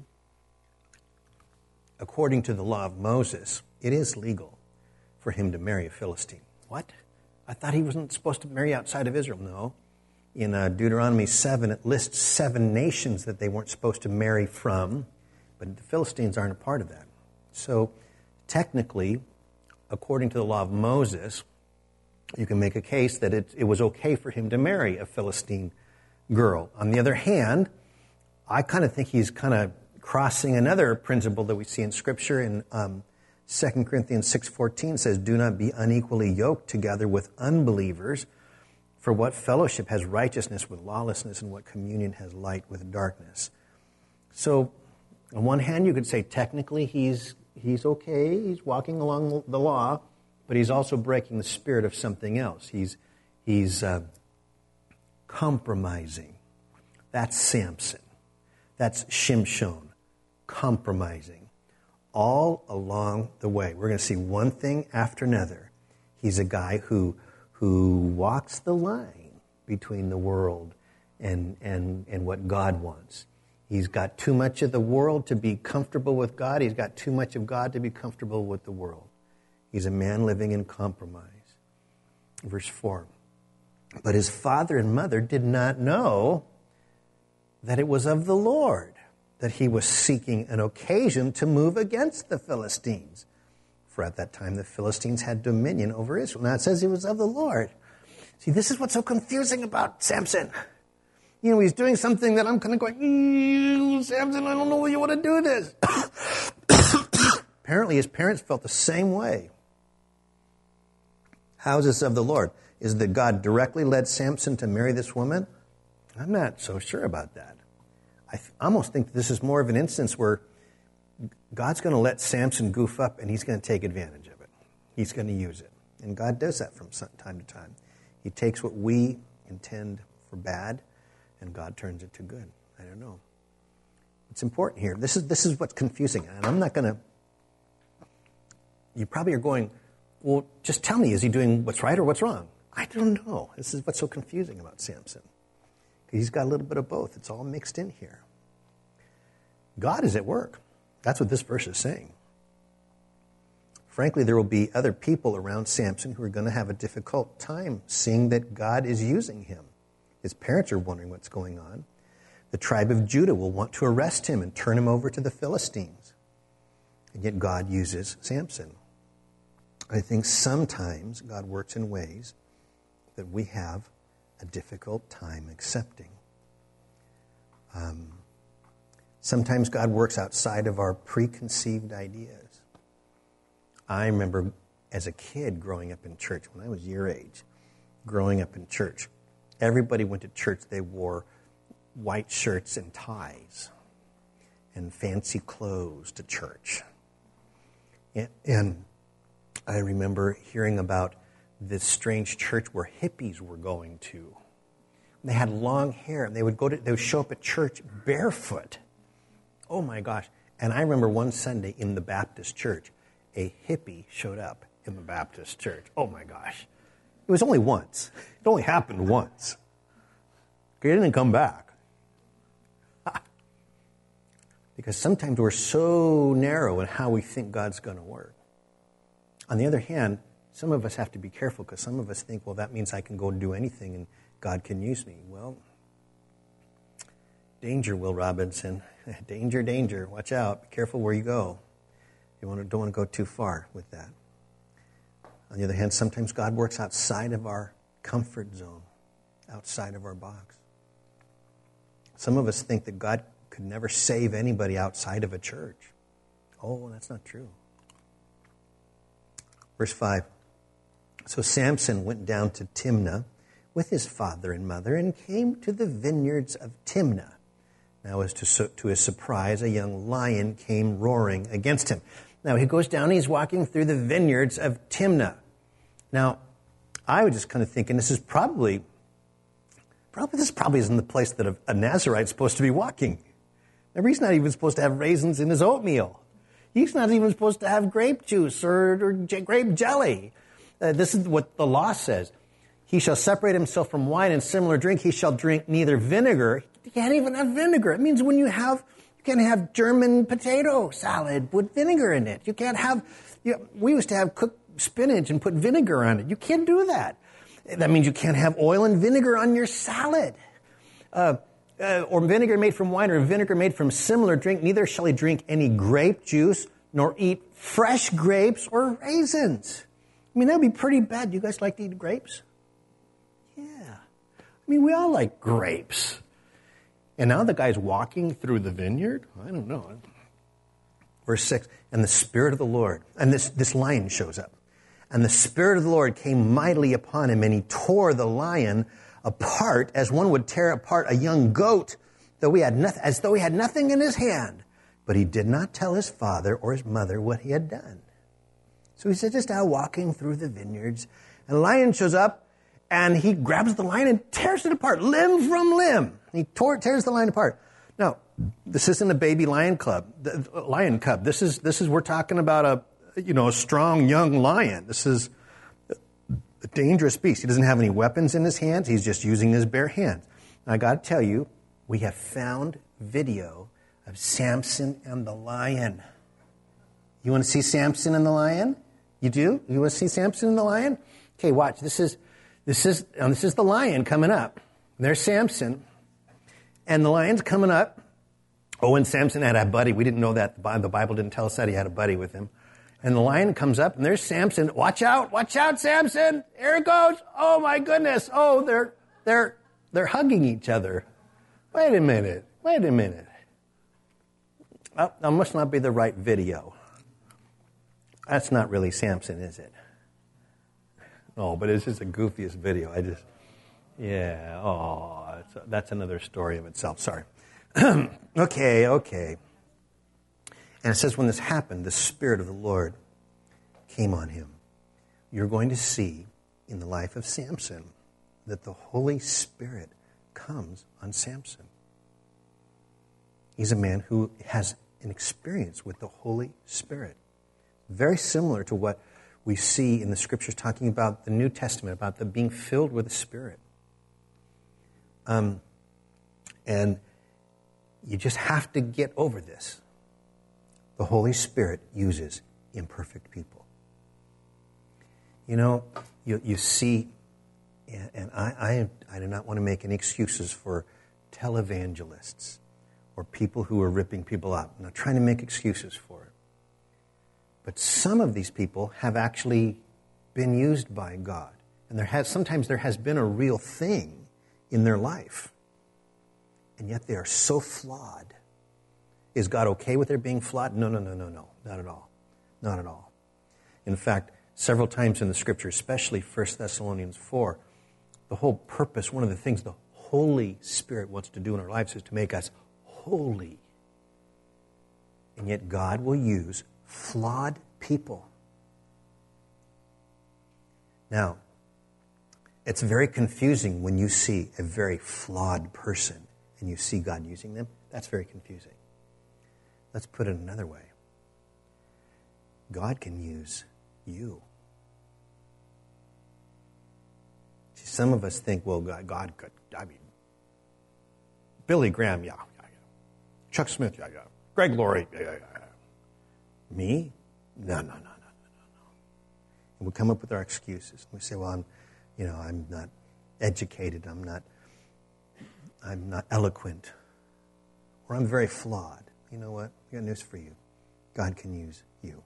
according to the law of Moses, it is legal for him to marry a Philistine. What? I thought he wasn't supposed to marry outside of Israel. No. In uh, Deuteronomy seven, it lists seven nations that they weren't supposed to marry from, but the Philistines aren't a part of that. So technically, according to the law of Moses, you can make a case that it, it was okay for him to marry a Philistine girl. On the other hand, I kind of think he's kind of crossing another principle that we see in Scripture in um, Second Corinthians six fourteen says, do not be unequally yoked together with unbelievers, for what fellowship has righteousness with lawlessness, and what communion has light with darkness. So, on one hand, you could say technically he's he's okay, he's walking along the law, but he's also breaking the spirit of something else. He's he's uh, compromising. That's Samson. That's Shimshon, compromising. All along the way, we're going to see one thing after another. He's a guy who who walks the line between the world and and and what God wants. He's got too much of the world to be comfortable with God. He's got too much of God to be comfortable with the world. He's a man living in compromise. Verse four. But his father and mother did not know that it was of the Lord that he was seeking an occasion to move against the Philistines. For at that time, the Philistines had dominion over Israel. Now it says it was of the Lord. See, this is what's so confusing about Samson. You know, he's doing something that I'm kind of going, Samson, I don't know why you want to do this. Apparently, his parents felt the same way. How is this of the Lord? Is it that God directly led Samson to marry this woman? I'm not so sure about that. I th- almost think this is more of an instance where God's going to let Samson goof up and he's going to take advantage of it. He's going to use it. And God does that from time to time. He takes what we intend for bad and God turns it to good. I don't know. It's important here. This is this is what's confusing. And I'm not going to... You probably are going, well, just tell me, is he doing what's right or what's wrong? I don't know. This is what's so confusing about Samson. He's got a little bit of both. It's all mixed in here. God is at work. That's what this verse is saying. Frankly, there will be other people around Samson who are going to have a difficult time seeing that God is using him. His parents are wondering what's going on. The tribe of Judah will want to arrest him and turn him over to the Philistines. And yet God uses Samson. I think sometimes God works in ways that we have a difficult time accepting. Um, sometimes God works outside of our preconceived ideas. I remember as a kid growing up in church, when I was your age, growing up in church, everybody went to church, they wore white shirts and ties and fancy clothes to church. And, and I remember hearing about this strange church where hippies were going to. They had long hair, and they would go to, they would show up at church barefoot. Oh my gosh. And I remember one Sunday in the Baptist church, a hippie showed up in the Baptist church. Oh my gosh. It was only once. It only happened once. He didn't come back. Because sometimes we're so narrow in how we think God's going to work. On the other hand, some of us have to be careful because some of us think, well, that means I can go and do anything and God can use me. Well, danger, Will Robinson. Danger, danger. Watch out. Be careful where you go. You don't want to go too far with that. On the other hand, sometimes God works outside of our comfort zone, outside of our box. Some of us think that God could never save anybody outside of a church. Oh, that's not true. Verse five. So Samson went down to Timnah with his father and mother and came to the vineyards of Timnah. Now, as to, to his surprise, a young lion came roaring against him. Now, he goes down, he's walking through the vineyards of Timnah. Now, I was just kind of thinking this is probably, probably this probably isn't the place that a, a Nazarite's supposed to be walking. Remember, he's not even supposed to have raisins in his oatmeal. He's not even supposed to have grape juice or, or j- grape jelly. Uh, this is what the law says. He shall separate himself from wine and similar drink. He shall drink neither vinegar. You can't even have vinegar. It means when you have, you can't have German potato salad with vinegar in it. You can't have, you, we used to have cooked spinach and put vinegar on it. You can't do that. That means you can't have oil and vinegar on your salad. Uh, uh, or vinegar made from wine or vinegar made from similar drink. Neither shall he drink any grape juice nor eat fresh grapes or raisins. I mean, that would be pretty bad. You guys like to eat grapes? Yeah. I mean, we all like grapes. And now the guy's walking through the vineyard? I don't know. Verse six, and the Spirit of the Lord, and this, this lion shows up. And the Spirit of the Lord came mightily upon him, and he tore the lion apart as one would tear apart a young goat, though he had nothing, as though he had nothing in his hand. But he did not tell his father or his mother what he had done. So he's just out walking through the vineyards, and a lion shows up, and he grabs the lion and tears it apart, limb from limb. He tore, tears the lion apart. Now, this isn't a baby lion club, the lion cub. This is this is we're talking about a you know a strong young lion. This is a dangerous beast. He doesn't have any weapons in his hands. He's just using his bare hands. Now, I got to tell you, we have found video of Samson and the lion. You want to see Samson and the lion? You do? You want to see Samson and the lion? Okay, watch. This is this is um, this is the lion coming up. There's Samson, and the lion's coming up. Oh, and Samson had a buddy. We didn't know that. The Bible didn't tell us that he had a buddy with him. And the lion comes up, and there's Samson. Watch out! Watch out, Samson! Here it goes! Oh my goodness! Oh, they're they're they're hugging each other. Wait a minute! Wait a minute! Oh, that must not be the right video. That's not really Samson, is it? Oh, but it's just the goofiest video. I just, yeah, oh, it's, that's another story of itself. Sorry. okay, okay. And it says when this happened, the Spirit of the Lord came on him. You're going to see in the life of Samson that the Holy Spirit comes on Samson. He's a man who has an experience with the Holy Spirit. Very similar to what we see in the Scriptures talking about the New Testament, about the being filled with the Spirit. Um, and you just have to get over this. The Holy Spirit uses imperfect people. You know, you, you see, and I, I, I do not want to make any excuses for televangelists or people who are ripping people up. I'm not trying to make excuses for it. But some of these people have actually been used by God. And there has sometimes there has been a real thing in their life. And yet they are so flawed. Is God okay with their being flawed? No, no, no, no, no. Not at all. Not at all. In fact, several times in the Scripture, especially First Thessalonians four, the whole purpose, one of the things the Holy Spirit wants to do in our lives is to make us holy. And yet God will use flawed people. Now, it's very confusing when you see a very flawed person and you see God using them. That's very confusing. Let's put it another way. God can use you. some of us think, well, God, God could, I mean, Billy Graham, yeah, yeah, yeah. Chuck Smith, yeah, yeah. Greg Laurie, yeah, yeah, yeah. Me? No, no, no, no, no, no, no. And we come up with our excuses. We say, well, I'm, you know, I'm not educated. I'm not, I'm not eloquent. Or I'm very flawed. You know what? I got news for you. God can use you.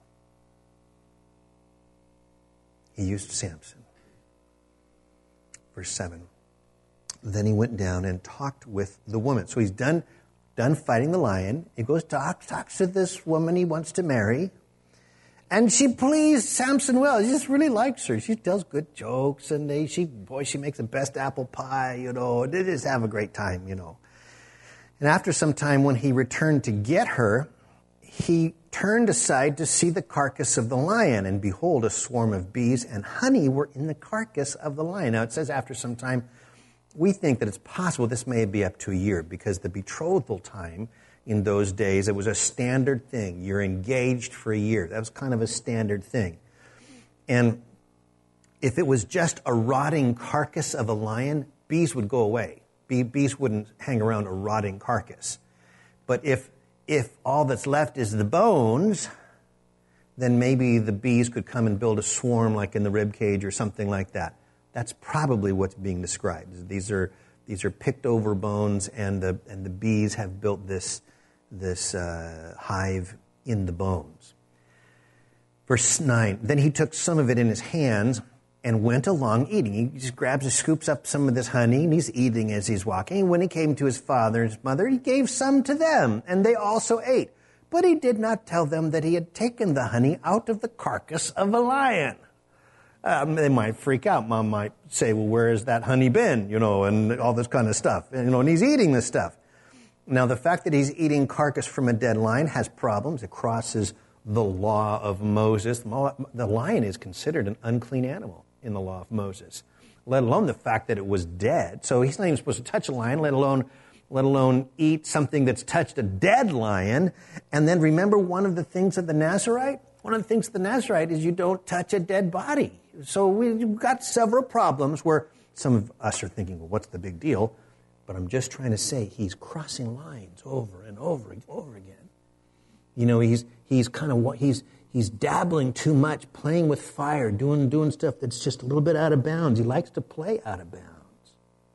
He used Samson. Verse seven. Then he went down and talked with the woman. So he's done, done fighting the lion. He goes, talks, talks to this woman he wants to marry. And she pleased Samson well. He just really likes her. She tells good jokes, and they, she, boy, she makes the best apple pie, you know. They just have a great time, you know. And after some time, when he returned to get her, he turned aside to see the carcass of the lion, and behold, a swarm of bees and honey were in the carcass of the lion. Now, it says after some time. We think that it's possible this may be up to a year, because the betrothal time in those days, it was a standard thing. You're engaged for a year. That was kind of a standard thing. And if it was just a rotting carcass of a lion, bees would go away. Bee, bees wouldn't hang around a rotting carcass. But if if all that's left is the bones, then maybe the bees could come and build a swarm like in the rib cage or something like that. That's probably what's being described. These are these are picked over bones, and the and the bees have built this this uh, hive in the bones. Verse nine. Then he took some of it in his hands and went along eating. He just grabs and scoops up some of this honey, and he's eating as he's walking. And when he came to his father and his mother, he gave some to them, and they also ate. But he did not tell them that he had taken the honey out of the carcass of a lion. Um, they might freak out. Mom might say, well, where has that honey been? You know, and all this kind of stuff. And, you know, and he's eating this stuff. Now, the fact that he's eating carcass from a dead lion has problems. It crosses the law of Moses. The lion is considered an unclean animal in the law of Moses, let alone the fact that it was dead. So he's not even supposed to touch a lion, let alone, let alone eat something that's touched a dead lion. And then remember one of the things of the Nazirite? One of the things of the Nazirite is you don't touch a dead body. So we've got several problems where some of us are thinking, well, what's the big deal? But I'm just trying to say he's crossing lines over and over and over again. You know, he's he's kind of he's he's dabbling too much, playing with fire, doing doing stuff that's just a little bit out of bounds. He likes to play out of bounds.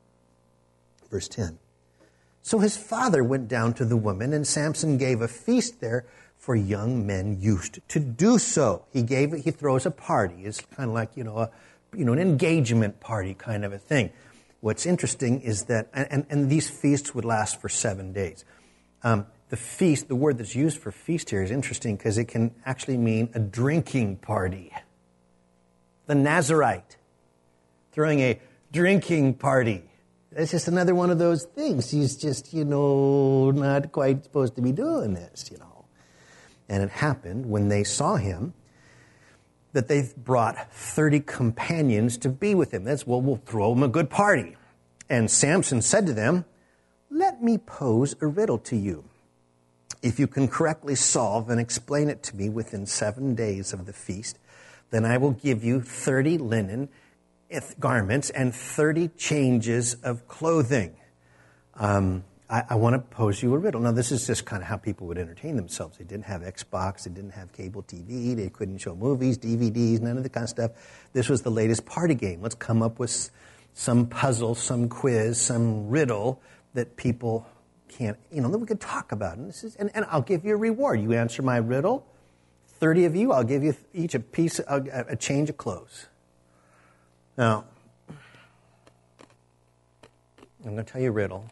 Verse ten. So his father went down to the woman, and Samson gave a feast there, for young men used to do so. He gave he throws a party. It's kind of like, you know, a, you know, an engagement party kind of a thing. What's interesting is that, and, and these feasts would last for seven days. Um, the feast, the word that's used for feast here is interesting because it can actually mean a drinking party. The Nazirite throwing a drinking party. It's just another one of those things. He's just, you know, not quite supposed to be doing this, you know. And it happened when they saw him that they brought thirty companions to be with him. That's, well, we'll throw him a good party. And Samson said to them, let me pose a riddle to you. If you can correctly solve and explain it to me within seven days of the feast, then I will give you thirty linen garments and thirty changes of clothing. Um, I, I want to pose you a riddle. Now, this is just kind of how people would entertain themselves. They didn't have Xbox. They didn't have cable T V. They couldn't show movies, D V Ds, none of the kind of stuff. This was the latest party game. Let's come up with some puzzle, some quiz, some riddle that people can't, you know, that we could talk about. And, this is, and, and I'll give you a reward. You answer my riddle, thirty of you, I'll give you each a piece, a, a change of clothes. Now, I'm going to tell you a riddle.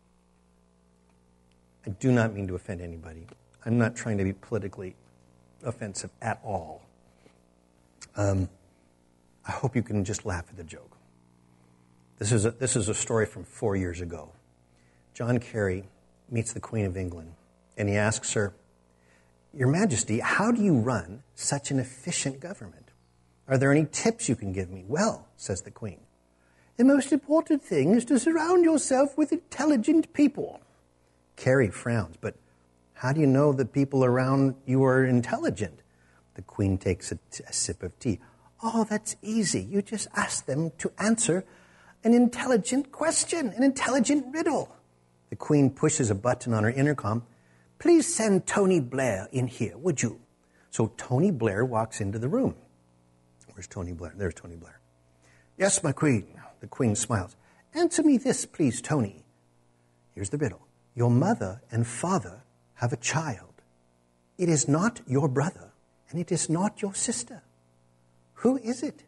I do not mean to offend anybody. I'm not trying to be politically offensive at all. Um, I hope you can just laugh at the joke. This is a, this is a story from four years ago. John Kerry meets the Queen of England, and he asks her, Your Majesty, how do you run such an efficient government? Are there any tips you can give me? Well, says the Queen, the most important thing is to surround yourself with intelligent people. Kerry frowns, but how do you know the people around you are intelligent? The Queen takes a, t- a sip of tea. Oh, that's easy. You just ask them to answer an intelligent question, an intelligent riddle. The Queen pushes a button on her intercom. Please send Tony Blair in here, would you? So Tony Blair walks into the room. Where's Tony Blair? There's Tony Blair. Yes, my Queen. The Queen smiles. Answer me this, please, Tony. Here's the riddle. Your mother and father have a child. It is not your brother, and it is not your sister. Who is it?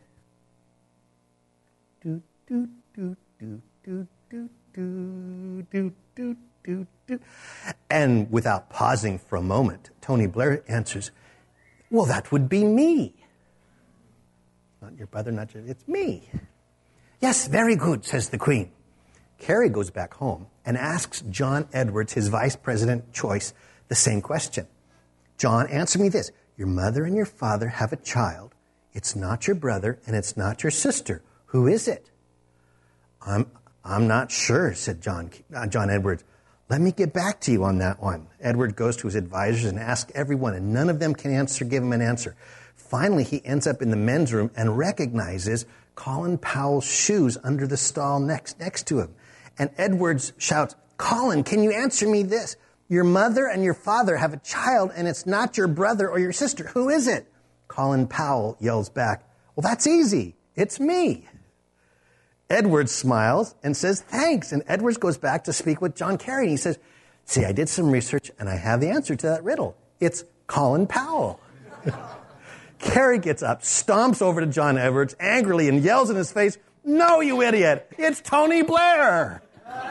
Do, do, do, do, do, do, do, do, do, do, do. And without pausing for a moment, Tony Blair answers, well, that would be me. Not your brother, not your, it's me. Yes, very good, says the Queen. Carrie goes back home and asks John Edwards, his vice president choice, the same question. John, answer me this. Your mother and your father have a child. It's not your brother and it's not your sister. Who is it? I'm I'm not sure, said John uh, John Edwards. Let me get back to you on that one. Edward goes to his advisors and asks everyone, and none of them can answer, give him an answer. Finally, he ends up in the men's room and recognizes Colin Powell's shoes under the stall next next to him. And Edwards shouts, Colin, can you answer me this? Your mother and your father have a child, and it's not your brother or your sister. Who is it? Colin Powell yells back, well, that's easy. It's me. Edwards smiles and says, thanks. And Edwards goes back to speak with John Carey. And he says, see, I did some research, and I have the answer to that riddle. It's Colin Powell. Carey gets up, stomps over to John Edwards angrily and yells in his face, no, you idiot. It's Tony Blair.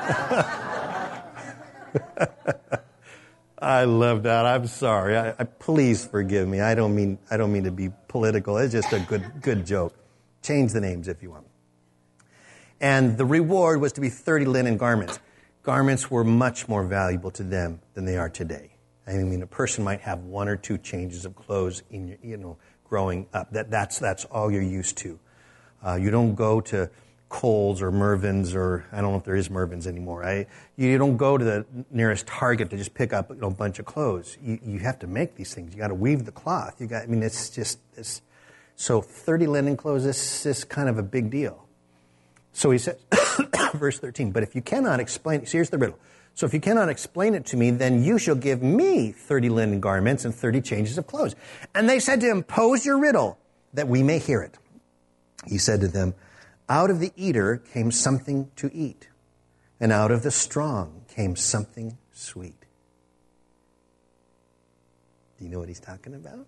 I love that. I'm sorry. I, I, please forgive me. I don't mean I don't mean to be political. It's just a good good joke. Change the names if you want. And the reward was to be thirty linen garments. Garments were much more valuable to them than they are today. I mean, a person might have one or two changes of clothes in your, you know, growing up. That that's that's all you're used to. Uh, you don't go to Kohl's or Mervyn's, or I don't know if there is Mervyn's anymore, right? You don't go to the nearest Target to just pick up, you know, a bunch of clothes. You, you have to make these things. You got to weave the cloth. You got, I mean, it's just, it's, so thirty linen clothes, this is kind of a big deal. So he says, verse thirteen, but if you cannot explain, so here's the riddle. So if you cannot explain it to me, then you shall give me thirty linen garments and thirty changes of clothes. And they said to him, pose your riddle that we may hear it. He said to them, out of the eater came something to eat, and out of the strong came something sweet. Do you know what he's talking about?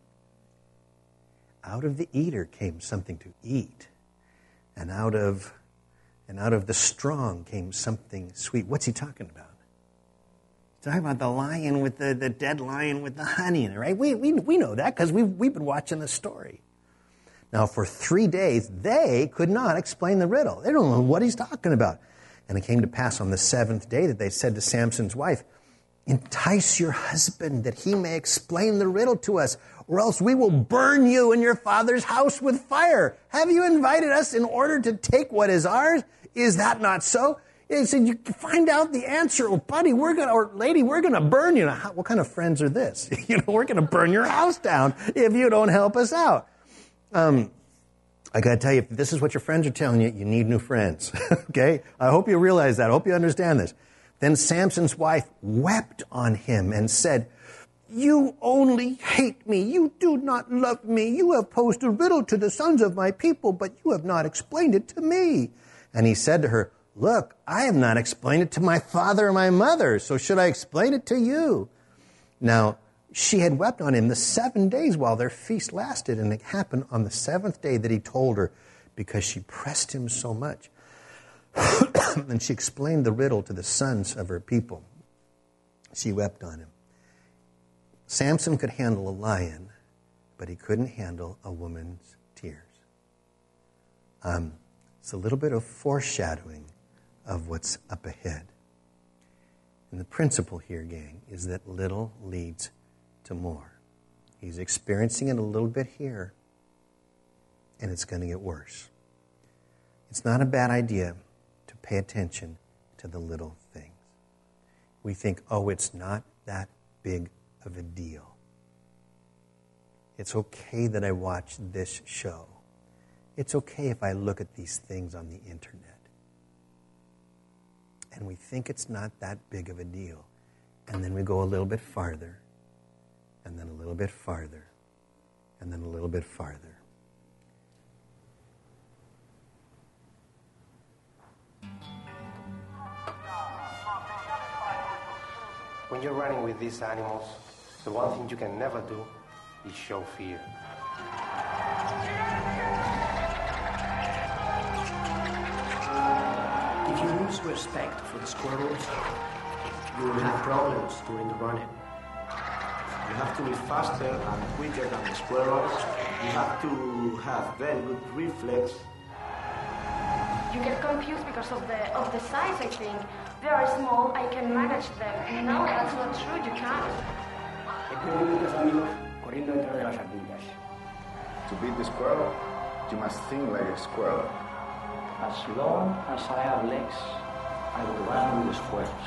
Out of the eater came something to eat, and out of and out of the strong came something sweet. What's he talking about? He's talking about the lion with the, the dead lion with the honey in it, right? We we we know that because we've we've been watching the story. Now, for three days, they could not explain the riddle. They don't know what he's talking about. And it came to pass on the seventh day that they said to Samson's wife, entice your husband that he may explain the riddle to us, or else we will burn you and your father's house with fire. Have you invited us in order to take what is ours? Is that not so? He said, you find out the answer. Or buddy, we're going to, or lady, we're going to burn you. Now, how, what kind of friends are this? You know, we're going to burn your house down if you don't help us out. Um, I got to tell you, if this is what your friends are telling you, you need new friends. Okay? I hope you realize that. I hope you understand this. Then Samson's wife wept on him and said, you only hate me. You do not love me. You have posed a riddle to the sons of my people, but you have not explained it to me. And he said to her, look, I have not explained it to my father or my mother, so should I explain it to you? Now, she had wept on him the seven days while their feast lasted, and it happened on the seventh day that he told her because she pressed him so much. And she explained the riddle to the sons of her people. She wept on him. Samson could handle a lion, but he couldn't handle a woman's tears. Um, it's a little bit of foreshadowing of what's up ahead. And the principle here, gang, is that little leads to more. He's experiencing it a little bit here, and it's going to get worse. It's not a bad idea to pay attention to the little things. We think, oh, it's not that big of a deal. It's okay that I watch this show. It's okay if I look at these things on the internet. and we think it's not that big of a deal. And then we go a little bit farther, and then a little bit farther, and then a little bit farther. When you're running with these animals, the one thing you can never do is show fear. If you lose respect for the squirrels, you will have problems during the running. You have to be faster and quicker than the squirrels. You have to have very good reflex. You get confused because of the of the size, I think. They are small, I can manage them. No, that's not true, you can't. To beat the squirrel, you must think like a squirrel. As long as I have legs, I will run with the squirrels.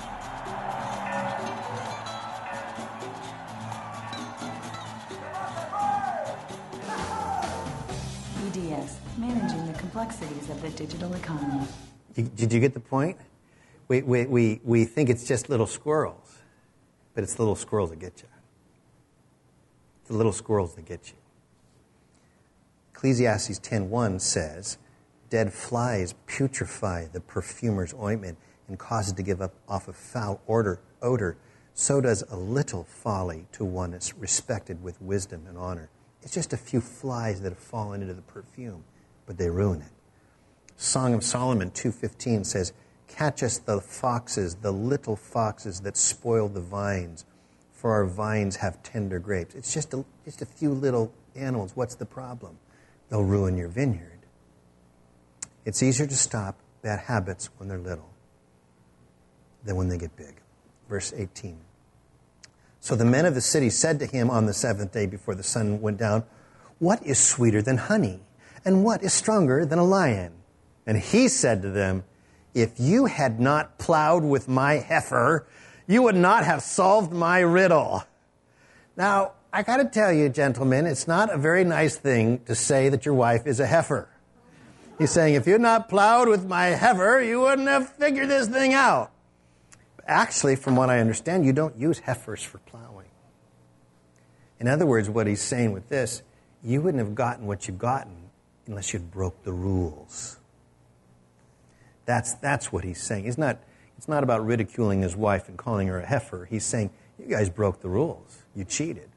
E D S, managing the complexities of the digital economy. Did you get the point? We, we, we, we think it's just little squirrels, but it's the little squirrels that get you. It's the little squirrels that get you. Ecclesiastes ten one says, dead flies putrefy the perfumer's ointment and cause it to give up off a foul odor, odor. So does a little folly to one that's respected with wisdom and honor. It's just a few flies that have fallen into the perfume, but they ruin it. Song of Solomon two fifteen says, catch us the foxes, the little foxes that spoil the vines, for our vines have tender grapes. It's just a, just a few little animals. What's the problem? They'll ruin your vineyard. It's easier to stop bad habits when they're little than when they get big. Verse eighteen. So the men of the city said to him on the seventh day before the sun went down, what is sweeter than honey? And what is stronger than a lion? And he said to them, if you had not plowed with my heifer, you would not have solved my riddle. Now, I got to tell you, gentlemen, it's not a very nice thing to say that your wife is a heifer. He's saying, if you had not plowed with my heifer, you wouldn't have figured this thing out. Actually, from what I understand, you don't use heifers for plowing. In other words, what he's saying with this, you wouldn't have gotten what you've gotten unless you'd broke the rules. That's, that's what he's saying. It's not, it's not about ridiculing his wife and calling her a heifer. He's saying, you guys broke the rules. You cheated.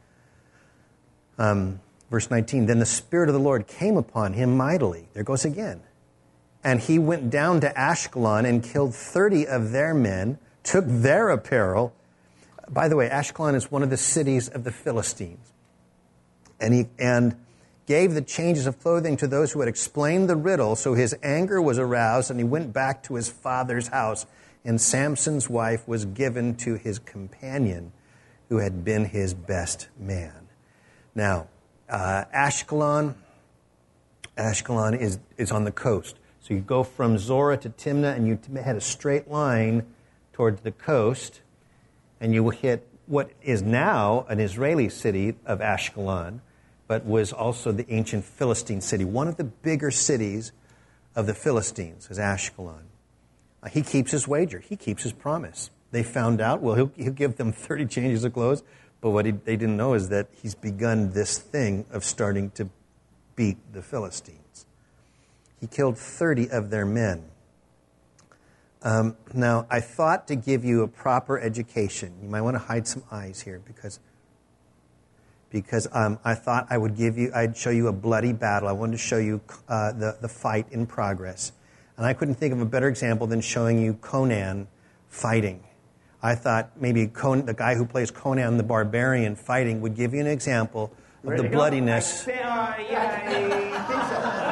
Um, verse nineteen, then the Spirit of the Lord came upon him mightily. There goes again. And he went down to Ashkelon and killed thirty of their men, took their apparel. By the way, Ashkelon is one of the cities of the Philistines. And he and gave the changes of clothing to those who had explained the riddle, so his anger was aroused, and he went back to his father's house. And Samson's wife was given to his companion, who had been his best man. Now, uh, Ashkelon, Ashkelon is, is on the coast. So you go from Zorah to Timnah, and you head a straight line towards the coast, and you will hit what is now an Israeli city of Ashkelon, but was also the ancient Philistine city. One of the bigger cities of the Philistines is Ashkelon. Uh, he keeps his wager. He keeps his promise. They found out, well, he'll, he'll give them thirty changes of clothes, but what he, they didn't know is that he's begun this thing of starting to beat the Philistines. He killed thirty of their men. Um, now, I thought to give you a proper education. You might want to hide some eyes here because, because um, I thought I would give you, I'd show you a bloody battle. I wanted to show you uh, the, the fight in progress. And I couldn't think of a better example than showing you Conan fighting. I thought maybe Conan, the guy who plays Conan the Barbarian fighting would give you an example of Ready the bloodiness. I, uh, yeah, I think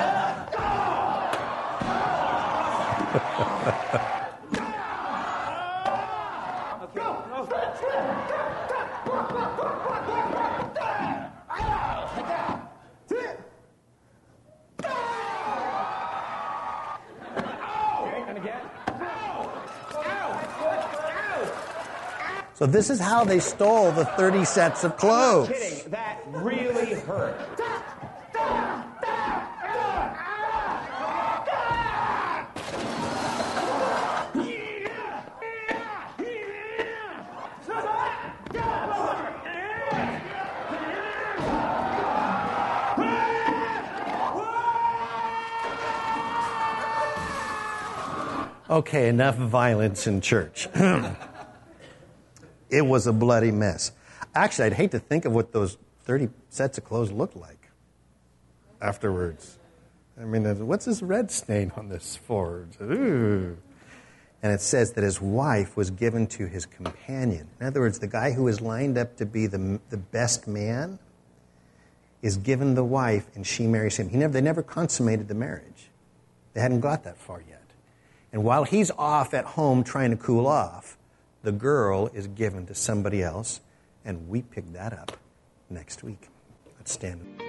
so. So this is how they stole the thirty sets of clothes. I'm not kidding. That really hurt. Okay, enough violence in church. It was a bloody mess. Actually, I'd hate to think of what those thirty sets of clothes looked like afterwards. I mean, what's this red stain on this for? Ooh. And it says that his wife was given to his companion. In other words, the guy who was lined up to be the, the best man is given the wife, and she marries him. He never, they never consummated the marriage. They hadn't got that far yet. And while he's off at home trying to cool off, the girl is given to somebody else, and we pick that up next week. Let's stand.